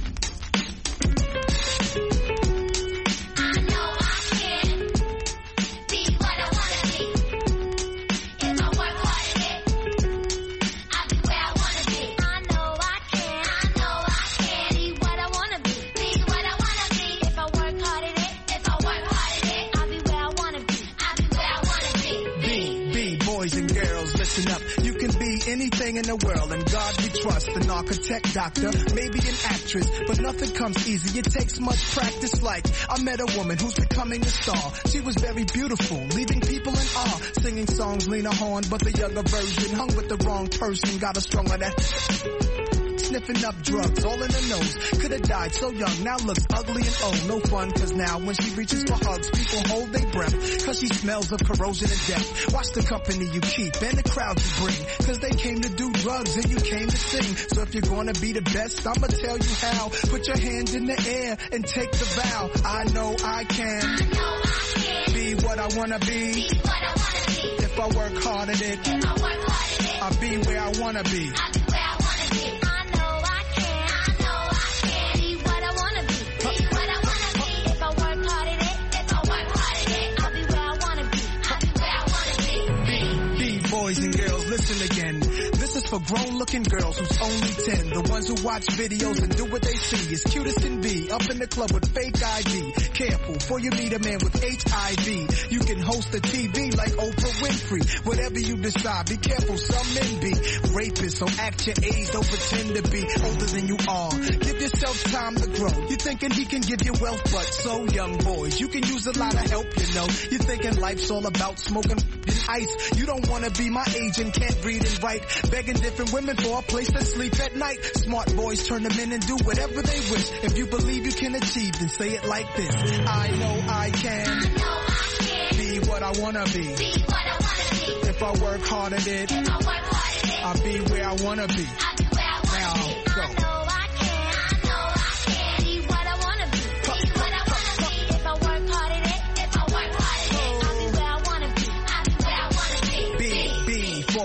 You can be anything in the world, and God we trust. An architect, doctor, maybe an actress, but nothing comes easy. It takes much practice. Like I met a woman who's becoming a star. She was very beautiful, leaving people in awe. Singing songs, Lena Horne, but the younger version hung with the wrong person. Got her strung on that. Sniffing up drugs, all in her nose. Could've died so young, now looks ugly and old. No fun, cause now when she reaches for hugs, people hold their breath, cause she smells of corrosion and death. Watch the company you keep and the crowd you bring, cause they came to do drugs and you came to sing. So if you're gonna be the best, I'ma tell you how. Put your hand in the air and take the vow. I know I can be what I wanna be. If I work hard at it, I'll be where I wanna be. Boys and girls, listen again. This is for grown-looking girls who's only 10. The ones who watch videos and do what they see. As cute as can be, up in the club with fake ID. Careful, before you meet a man with HIV. You can host a TV like Oprah Winfrey. Whatever you decide, be careful, some men be rapists. So act your age, don't pretend to be older than you are. Give yourself time to grow. You're thinking he can give you wealth, but so young boys, you can use a lot of help, you know. You're thinking life's all about smoking and ice. You don't wanna be my age and can't read and write. Begging different women for a place to sleep at night. Smart boys turn them in and do whatever they wish. If you believe you can achieve, then say it like this. I know I can be what I wanna be. If I work hard at it, I'll be where I wanna be. Now go.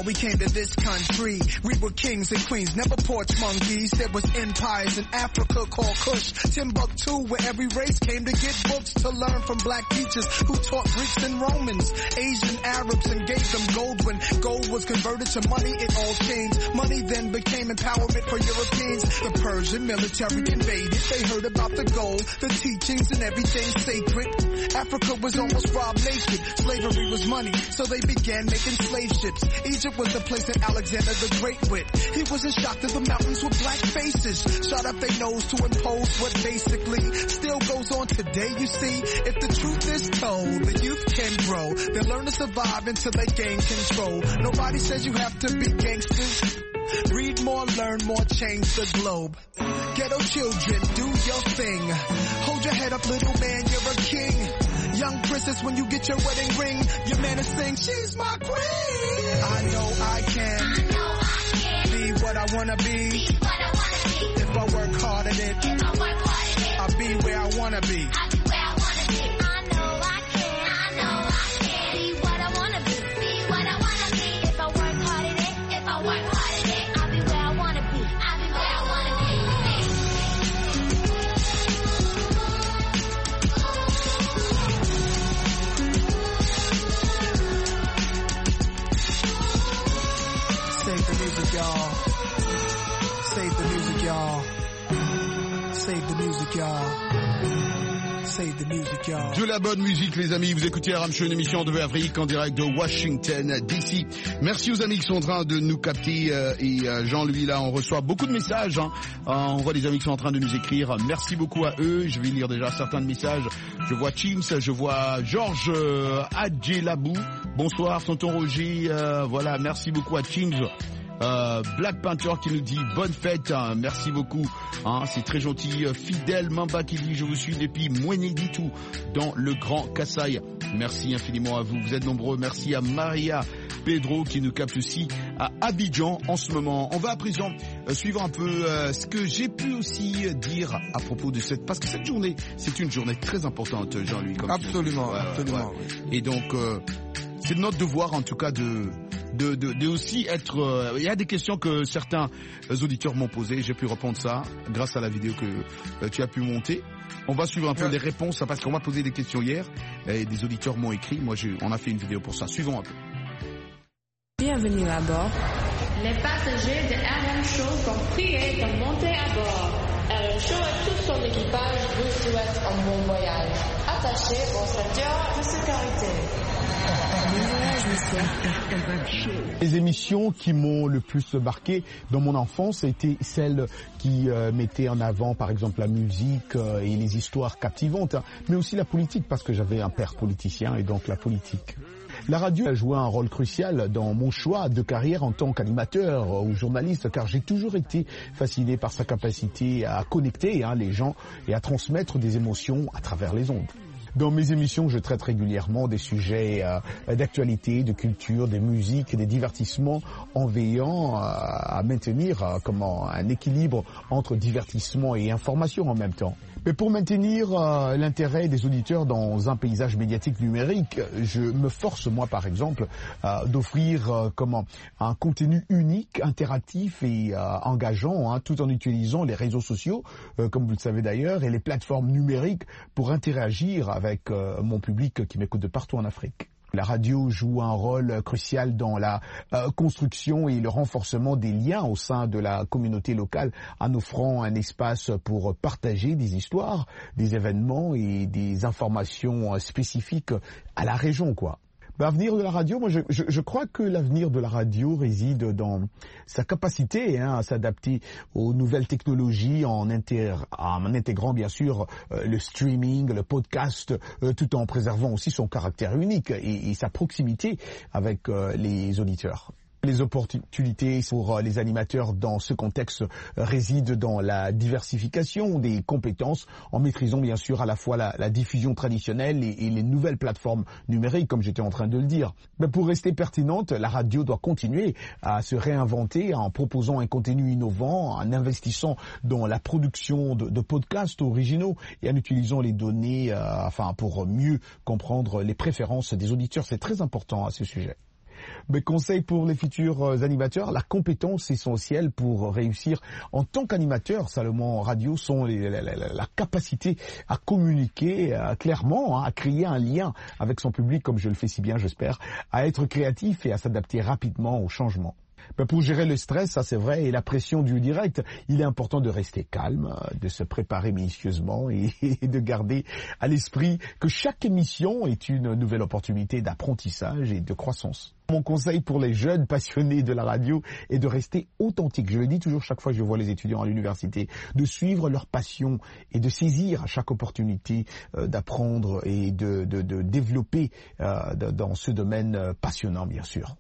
we came to this country. We were kings and queens, never porch monkeys. There was empires in Africa called Kush, Timbuktu, where every race came to get books to learn from black teachers who taught Greeks and Romans, Asian Arabs, and gave them gold. When gold was converted to money, it all changed. Money then became empowerment for Europeans. The Persian military invaded. They heard about the gold, the teachings, and everything sacred. Africa was almost robbed naked. Slavery was money, so they began making slave ships. Egypt was the place that Alexander the Great went. He wasn't shocked that the mountains were black faces. Shot up their nose to impose what basically still goes on today, you see. If the truth is told, the youth can grow. They'll learn to survive until they gain control. Nobody says you have to be gangsters. Read more, learn more, change the globe. Ghetto children, do your thing. Hold your head up, little man, you're a king. Young princess, when you get your wedding ring, your man is saying, she's my queen. I know I can. Be what I wanna be. If I work hard at it, I'll be where I wanna be. Save the music, y'all. Save the music, y'all. Save the music, y'all. Save the music, y'all. De la bonne musique, les amis. Vous écoutez RM Show, une émission de Afrique en direct de Washington DC. Merci aux amis qui sont en train de nous capter. Et Jean-Louis, là, on reçoit beaucoup de messages. On voit les amis qui sont en train de nous écrire. Merci beaucoup à eux. Je vais lire déjà certains de messages. Je vois Chims, je vois Georges Adjelabou. Bonsoir, tonton Roger. Voilà, merci beaucoup à Chims. Black Panther qui nous dit bonne fête, hein, merci beaucoup, hein, c'est très gentil. Fidèle Mamba qui dit je vous suis depuis Mouéné-Ditou dans le Grand Kasaï. Merci infiniment à vous, vous êtes nombreux. Merci à Maria Pedro qui nous capte aussi à Abidjan en ce moment. On va à présent suivre un peu ce que j'ai pu aussi dire à propos de cette, parce que cette journée c'est une journée très importante, Jean-Louis. Absolument, absolument. Ouais. Et donc c'est notre devoir en tout cas de aussi être... Il y a des questions que certains auditeurs m'ont posées. J'ai pu répondre ça grâce à la vidéo que tu as pu monter. On va suivre un peu les réponses parce qu'on m'a posé des questions hier et des auditeurs m'ont écrit. Moi, on a fait une vidéo pour ça. Suivons un peu. Bienvenue à bord. Les passagers de RM Show sont priés de monter à bord. RM Show et tout son équipage vous souhaitent un bon voyage. Attachez vos ceintures de sécurité. Les émissions qui m'ont le plus marqué dans mon enfance étaient celles qui mettaient en avant par exemple la musique et les histoires captivantes, hein, mais aussi la politique parce que j'avais un père politicien et donc la politique. La radio a joué un rôle crucial dans mon choix de carrière en tant qu'animateur ou journaliste car j'ai toujours été fasciné par sa capacité à connecter les gens et à transmettre des émotions à travers les ondes. Dans mes émissions, je traite régulièrement des sujets d'actualité, de culture, de musique, des divertissements en veillant à maintenir un équilibre entre divertissement et information en même temps. Mais pour maintenir l'intérêt des auditeurs dans un paysage médiatique numérique, je me force, moi par exemple, d'offrir un contenu unique, interactif et engageant, tout en utilisant les réseaux sociaux, comme vous le savez d'ailleurs, et les plateformes numériques pour interagir avec mon public qui m'écoute de partout en Afrique. La radio joue un rôle crucial dans la construction et le renforcement des liens au sein de la communauté locale en offrant un espace pour partager des histoires, des événements et des informations spécifiques à la région, quoi. L'avenir de la radio, moi je crois que l'avenir de la radio réside dans sa capacité à s'adapter aux nouvelles technologies en intégrant bien sûr le streaming, le podcast, tout en préservant aussi son caractère unique et sa proximité avec les auditeurs. Les opportunités pour les animateurs dans ce contexte résident dans la diversification des compétences en maîtrisant bien sûr à la fois la diffusion traditionnelle et les nouvelles plateformes numériques comme j'étais en train de le dire. Mais pour rester pertinente, la radio doit continuer à se réinventer en proposant un contenu innovant, en investissant dans la production de podcasts originaux et en utilisant les données pour mieux comprendre les préférences des auditeurs. C'est très important à ce sujet. Mais conseil pour les futurs animateurs, la compétence essentielle pour réussir en tant qu'animateur, Salomon Radio, sont la capacité à communiquer clairement, à créer un lien avec son public, comme je le fais si bien, j'espère, à être créatif et à s'adapter rapidement aux changements. Pour gérer le stress, ça c'est vrai, et la pression du direct, il est important de rester calme, de se préparer minutieusement et de garder à l'esprit que chaque émission est une nouvelle opportunité d'apprentissage et de croissance. Mon conseil pour les jeunes passionnés de la radio est de rester authentique. Je le dis toujours chaque fois que je vois les étudiants à l'université, de suivre leur passion et de saisir à chaque opportunité d'apprendre et de développer dans ce domaine passionnant, bien sûr.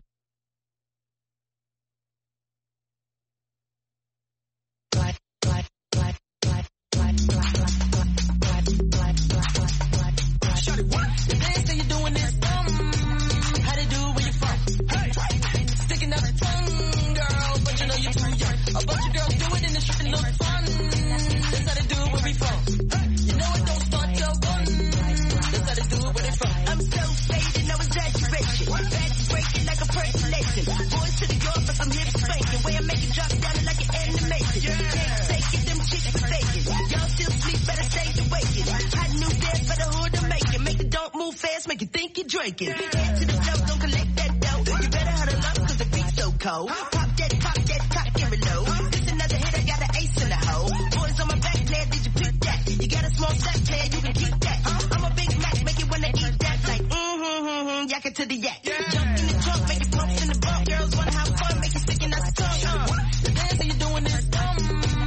Make you think you're drinking. Head to the flow, don't collect that dough. You better huddle up cause the beat's so cold. Pop that, cock and reload. This another hit, I got an ace in the hole. Boys on my back, player, did you pick that? You got a small stack, player, you can keep that. I'm a Big Mac, make you wanna eat that. Like, yak it to the yak. Jump in the trunk, make it pumps in the bump. Girls wanna have fun, make it stick in that tongue. The dance that you're doing is dumb.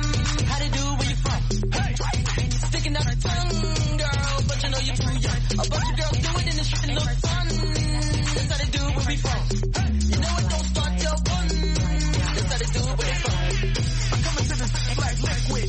How they do, where you from? Sticking out the tongue, girl, but you know you're too young. A bunch of girls do it in the street and look fun. That's how they do where we from. You know it don't start till one. That's how they do where they from. I'm coming to this like liquid.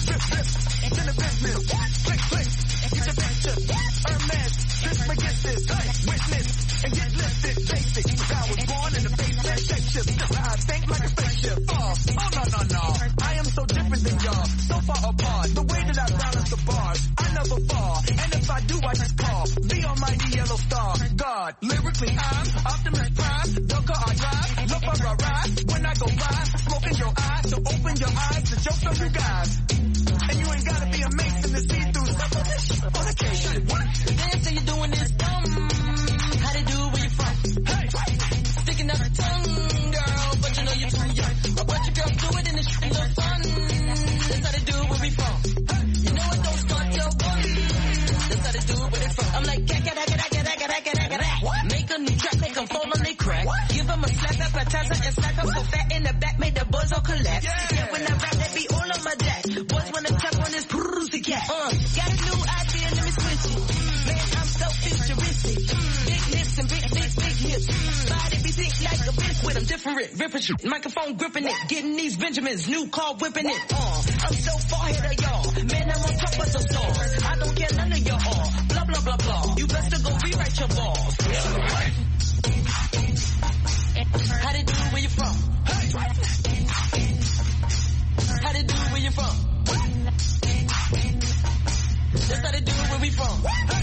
Drip, in the business. Click, get your picture. Hermes, this my get this. Witness, and get lifted. Basic, I was born in the face that shape shift. I think like a spaceship. Oh, no. I am so different than y'all. So far apart. The way that I balance the bars. I never fall. And if I do, I just call. The almighty yellow star. God, lyrically I'm Optimus Prime. Dunker I drive. Look where I ride. When I go by, smoke in your eyes. So open your eyes. The joke's on you guys. And you ain't gotta be a mason to see through stuff on this shit on occasion. The dance that you're doing is dumb. How they do where you from? Sticking out the tongue, girl, but you know you're too young. A bunch of girls do it in the street and look fun. That's how they do where we from. You know it don't start till one. That's how they do where they from. I'm like, make a new track, make them fall on they crack. Give them a slap, appetizer, and stack up so fat in the back, make the boys all collapse. Yeah, when I rap, they be all on my jack. Boys wanna tap on this pussycat. Got a new idea, let me switch it. Man, I'm so futuristic. Big lips and big hips. Body be thick like a bitch with them different. Ripping shit, microphone gripping it. Getting these Benjamins, new car whipping it. I'm so far ahead of y'all. Man, I'm on top of the stars. I don't care none of y'all. Blah, blah, blah, blah. You best to go rewrite your balls. How they do where you from? How they do where you from? That's how they do where we from.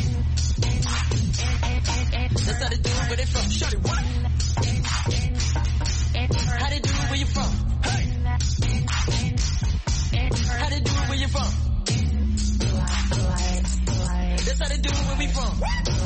That's how they do where they from. Shut it, what? How they do where you from? How they do where you from? That's how they do where we from.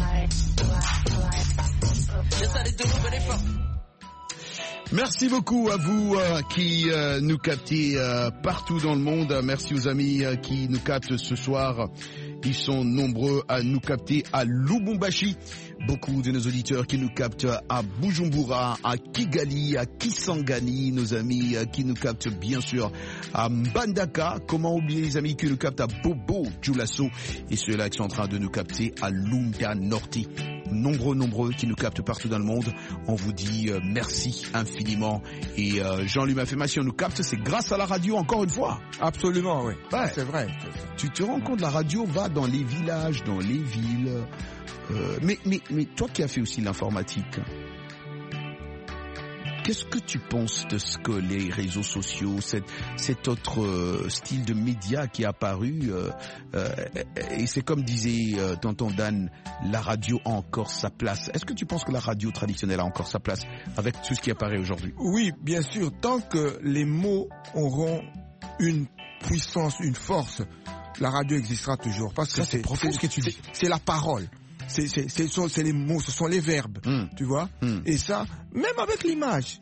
That's how they do where they from. Merci beaucoup à vous qui nous captez partout dans le monde. Merci aux amis qui nous captent ce soir. Ils sont nombreux à nous capter à Lubumbashi. Beaucoup de nos auditeurs qui nous captent à Bujumbura, à Kigali, à Kisangani. Nos amis qui nous captent bien sûr à Mbandaka. Comment oublier les amis qui nous captent à Bobo, Dioulasso. Et ceux-là qui sont en train de nous capter à Lunda Norte. Nombreux qui nous captent partout dans le monde. On vous dit merci infiniment. Et Jean-Louis Mafema, si on nous capte, c'est grâce à la radio encore une fois. Absolument, oui. Ouais. C'est vrai. Tu te rends compte, la radio va dans les villages, dans les villes. Mais toi qui as fait aussi l'informatique, Qu'est-ce que tu penses de ce que les réseaux sociaux, cet autre style de média qui est apparu, et c'est comme disait tonton Dan, la radio a encore sa place. Est-ce que tu penses que la radio traditionnelle a encore sa place avec tout ce qui apparaît aujourd'hui? Oui, bien sûr, tant que les mots auront une puissance, une force, la radio existera toujours. Parce que c'est profond ce que tu dis. C'est la parole. C'est les mots, ce sont les verbes, tu vois. Et ça, même avec l'image,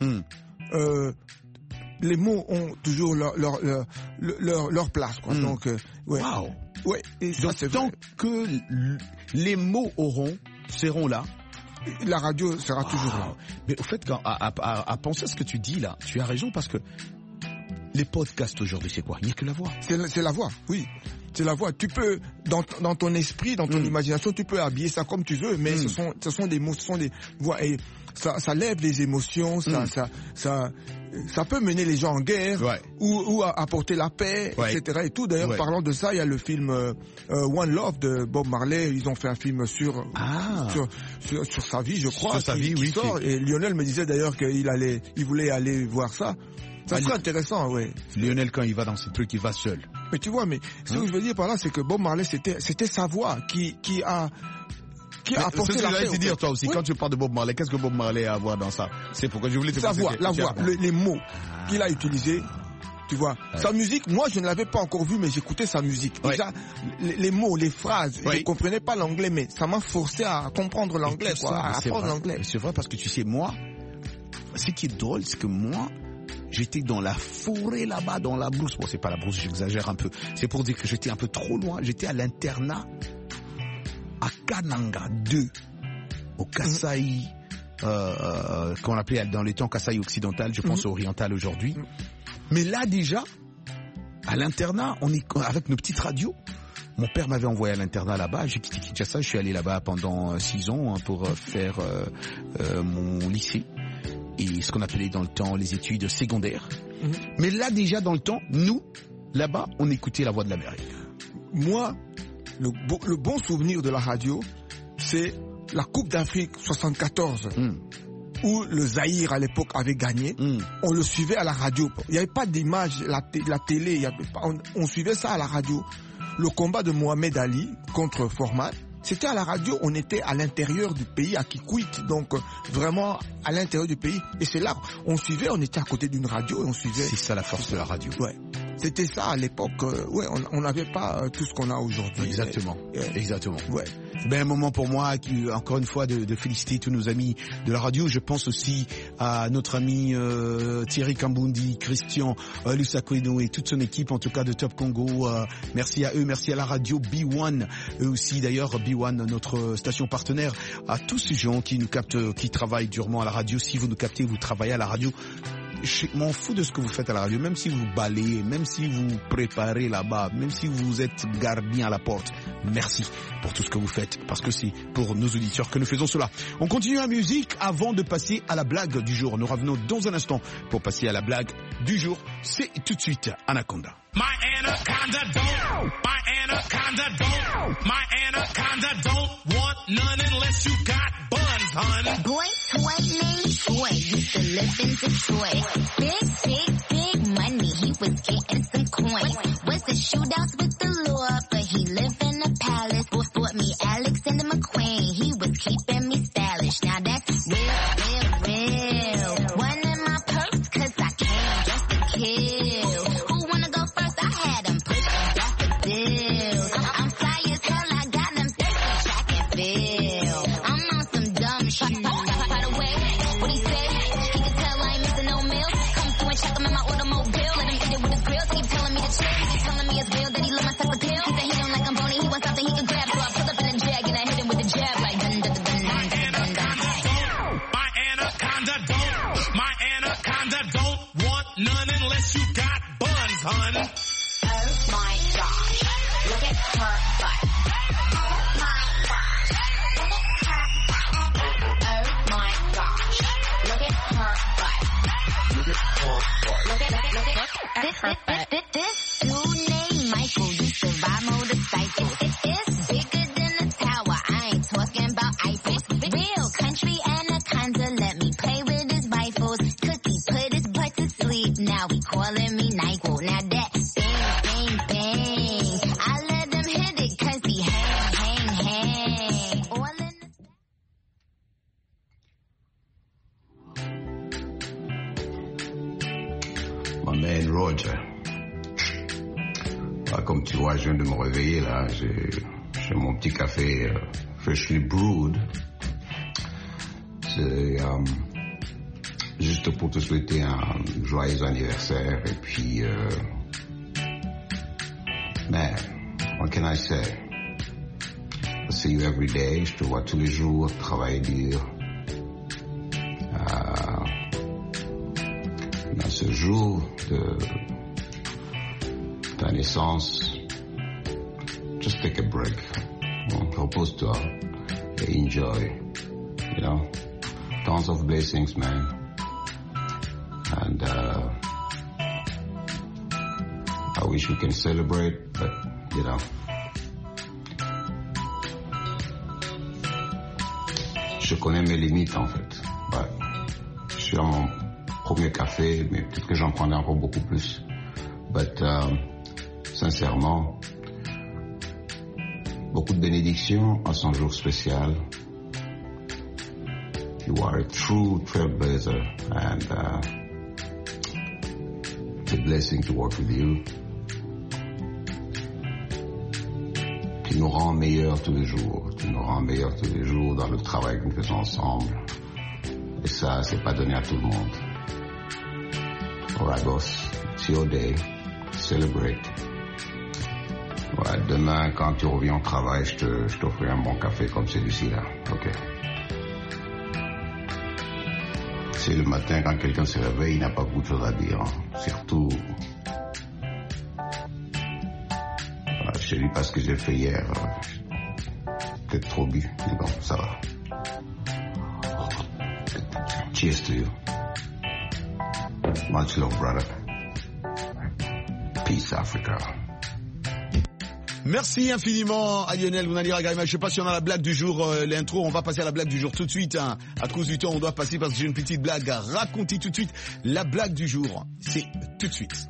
les mots ont toujours leur place, quoi. Donc, ouais. Wow. Ouais. Et donc, ça, tant que les mots seront là, la radio sera toujours là. Mais au fait, à penser à ce que tu dis là, tu as raison, parce que les podcasts aujourd'hui, c'est quoi? Il n'y a que la voix. C'est la voix, oui. C'est la voix. Tu peux, dans ton esprit, dans ton imagination, tu peux habiller ça comme tu veux, mais ce sont des mots, ce sont des voix, et ça lève les émotions, ça peut mener les gens en guerre, ou apporter la paix, etc. Et tout. D'ailleurs, parlant de ça, il y a le film One Love de Bob Marley. Ils ont fait un film sur sa vie, je crois. Sur sa vie, oui. Sort, et Lionel me disait d'ailleurs qu'il voulait aller voir ça. Ça serait intéressant, ouais. Lionel, quand il va dans ces trucs, il va seul. Mais tu vois, ce que je veux dire par là, c'est que Bob Marley, c'était sa voix qui a apporté la paix. C'est dire, toi aussi, quand tu parles de Bob Marley, qu'est-ce que Bob Marley a à voir dans ça? C'est pourquoi je voulais te sa voix, la voix, les mots qu'il a utilisés. Tu vois, sa musique, moi je ne l'avais pas encore vu, mais j'écoutais sa musique. Déjà, les mots, les phrases, je ne comprenais pas l'anglais, mais ça m'a forcé à comprendre l'anglais, à apprendre l'anglais. C'est vrai, parce que tu sais, moi, ce qui est drôle, c'est que moi, j'étais dans la forêt là-bas, dans la brousse. Bon, c'est pas la brousse, j'exagère un peu. C'est pour dire que j'étais un peu trop loin. J'étais à l'internat à Kananga 2, au Kasaï, qu'on appelait dans les temps Kasaï occidental, je pense oriental aujourd'hui. Mais là déjà, à l'internat, on est avec nos petites radios. Mon père m'avait envoyé à l'internat là-bas. J'ai quitté Kinshasa, je suis allé là-bas pendant 6 ans pour faire mon lycée. Et ce qu'on appelait dans le temps les études secondaires. Mais là déjà dans le temps, nous, là-bas, on écoutait la voix de l'Amérique. Moi, le bon souvenir de la radio, c'est la Coupe d'Afrique 74, où le Zaïre à l'époque avait gagné. On le suivait à la radio. Il n'y avait pas d'image, la télé, on suivait ça à la radio. Le combat de Mohamed Ali contre Foreman, c'était à la radio, on était à l'intérieur du pays, à Kikwit, donc vraiment à l'intérieur du pays. Et c'est là, on suivait, on était à côté d'une radio et on suivait. C'est ça la force de la radio. Ouais. C'était ça à l'époque. On n'avait pas tout ce qu'on a aujourd'hui. Exactement. Exactement. Ouais. Ben un moment pour moi, encore une fois, de féliciter tous nos amis de la radio. Je pense aussi à notre ami Thierry Kambundi, Christian Lusakweno et toute son équipe, en tout cas de Top Congo. Merci à eux, merci à la radio B1, eux aussi d'ailleurs, B1, notre station partenaire, à tous ces gens qui nous captent, qui travaillent durement à la radio. Si vous nous captez, vous travaillez à la radio. Je m'en fous de ce que vous faites à la radio, même si vous balayez, même si vous préparez là-bas, même si vous êtes gardien à la porte. Merci pour tout ce que vous faites, parce que c'est pour nos auditeurs que nous faisons cela. On continue la musique avant de passer à la blague du jour. Nous revenons dans un instant pour passer à la blague du jour. C'est tout de suite Anaconda. My anaconda don't, my anaconda don't, my anaconda don't want none unless you got buns, hun. Boy, toy named Troy used to live in Detroit. Big money, he was getting some coins. Was the shootouts with the law, but he lived in a palace. Bought me Alexander McQueen, he was keeping me stylish. Now that's real. One in my purse, cause I came just to kill. Who wanna go first? I had them pushing back the bill. I'm fly as hell, I got them thirsty, track and field. I'm on some dumb shit. By the way, what he said, he can tell I ain't missing no meals. Come through and check him in my automobile. Let him eat it with his grills. Keep telling me to chill. Keep telling me it's real that he love my type of pill. He said he don't like I'm bony, he wants something he can grab. So I pull up in a jag and I hit him with a jab like dun dun dun dun dun dun dun. Man, Roger. Comme tu vois, je viens de me réveiller là. J'ai mon petit café freshly brewed. C'est juste pour te souhaiter un joyeux anniversaire. Et puis, man, what can I say? I see you every day. Je te vois tous les jours travailler dur. Dans ce jour de ta naissance, just take a break. Repose-toi et enjoy. You know, tons of blessings, man. And I wish we can celebrate, but you know, je connais mes limites en fait. Ouais. Je suis à mon premier café, mais peut-être que j'en prendrai encore beaucoup plus. But sincèrement, beaucoup de bénédictions à son jour spécial. You are a true trailblazer, and it's a blessing to work with you. Tu nous rends meilleurs tous les jours. Tu nous rends meilleurs tous les jours dans le travail que nous faisons ensemble. Et ça, c'est pas donné à tout le monde. Alright, boss. It's your day. Celebrate. Ouais, demain, quand tu reviens au travail, je t'offrirai un bon café comme celui-ci là. Ok. C'est le matin, quand quelqu'un se réveille, il n'a pas beaucoup de choses à dire. Hein. Surtout, je dis pas ce que j'ai fait hier. Peut-être trop bu, mais bon, ça va. Cheers to you. Much love, brother. Peace, Africa. Merci infiniment à Lionel Bounali Ragaima. Je sais pas si on a la blague du jour, l'intro. On va passer à la blague du jour tout de suite. Hein. À cause du temps, on doit passer parce que j'ai une petite blague à raconter tout de suite. La blague du jour, c'est tout de suite.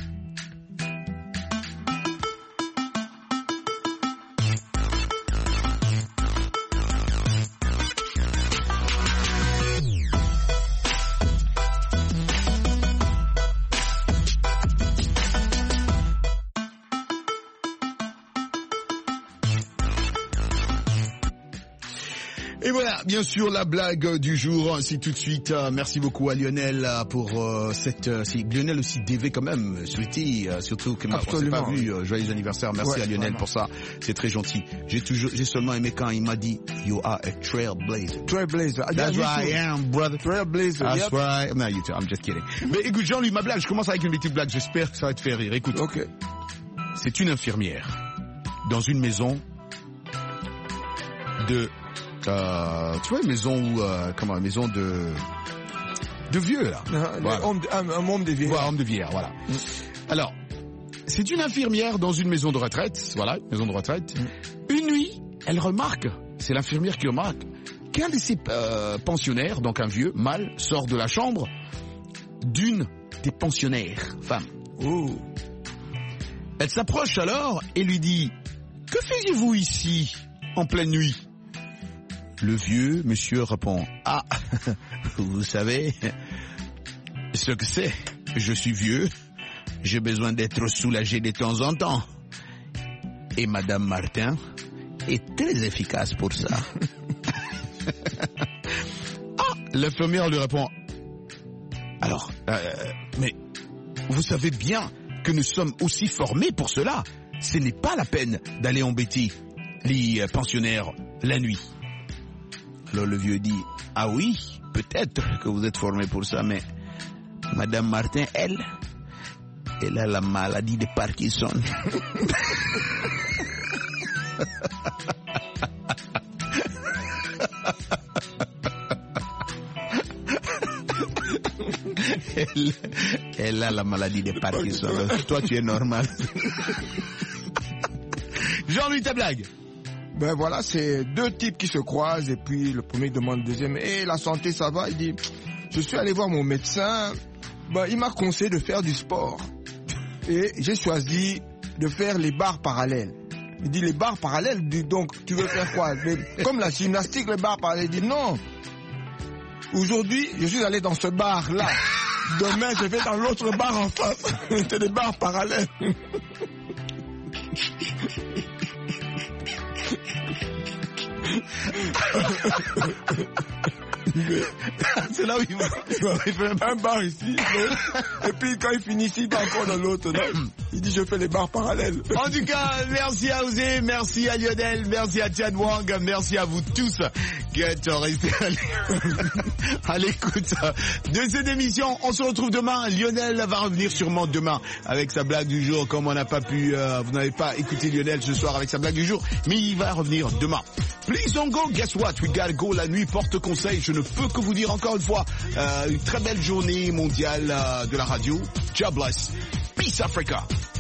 Et voilà, bien sûr, la blague du jour, c'est tout de suite. Merci beaucoup à Lionel pour cette... c'est Lionel aussi DV quand même, souhaité, surtout que on s'est pas vu. Joyeux anniversaire, merci à Lionel pour ça, c'est très gentil. J'ai seulement aimé quand il m'a dit « You are a trailblazer ». Trailblazer. That's what I am, brother. Trailblazer, That's right. No, you too. I'm just kidding. Mais écoute, Jean-Louis, ma blague, je commence avec une petite blague, j'espère que ça va te faire rire. Écoute, c'est une infirmière dans une maison de... tu vois une maison où comment, une maison de vieux là. Voilà. Un homme de vieillard. Voilà, homme de vieillard, voilà. Alors, c'est une infirmière dans une maison de retraite, voilà, une maison de retraite. Une nuit, elle remarque, c'est l'infirmière qui remarque, qu'un de ses pensionnaires, donc un vieux mâle, sort de la chambre d'une des pensionnaires femmes. Elle s'approche alors et lui dit « Que faisiez-vous ici en pleine nuit ?» Le vieux monsieur répond « Ah, vous savez ce que c'est, je suis vieux, j'ai besoin d'être soulagé de temps en temps. Et Madame Martin est très efficace pour ça. » Ah, l'infirmière lui répond « Alors, mais vous savez bien que nous sommes aussi formés pour cela. Ce n'est pas la peine d'aller embêter les pensionnaires la nuit. » Alors le vieux dit, ah oui, peut-être que vous êtes formé pour ça, mais Madame Martin, elle a la maladie de Parkinson. elle a la maladie de Parkinson. Toi, tu es normal. Jean-Louis, ta blague. Ben voilà, c'est deux types qui se croisent et puis le premier demande au deuxième, et la santé ça va? Il dit, je suis allé voir mon médecin, ben, il m'a conseillé de faire du sport et j'ai choisi de faire les barres parallèles. Il dit, les barres parallèles, donc tu veux faire quoi? Comme la gymnastique, les barres parallèles. Il dit, non, aujourd'hui je suis allé dans ce bar là. Demain, je vais dans l'autre bar en face. C'est des bars parallèles. C'est là où il va faire un bar ici. Et puis quand il finit ici, il va encore dans l'autre. Il dit je fais les bars parallèles. En tout cas, merci à Osé, merci à Lionel, merci à Tian Wang, merci à vous tous qui êtes restés à l'écoute de cette émission. On se retrouve demain. Lionel va revenir sûrement demain avec sa blague du jour. Comme on n'a pas pu, vous n'avez pas écouté Lionel ce soir avec sa blague du jour, mais il va revenir demain. Please don't go. Guess what? We gotta go. La nuit porte conseil. Je ne peux que vous dire encore une fois, une très belle journée mondiale de la radio. God bless. Peace Africa.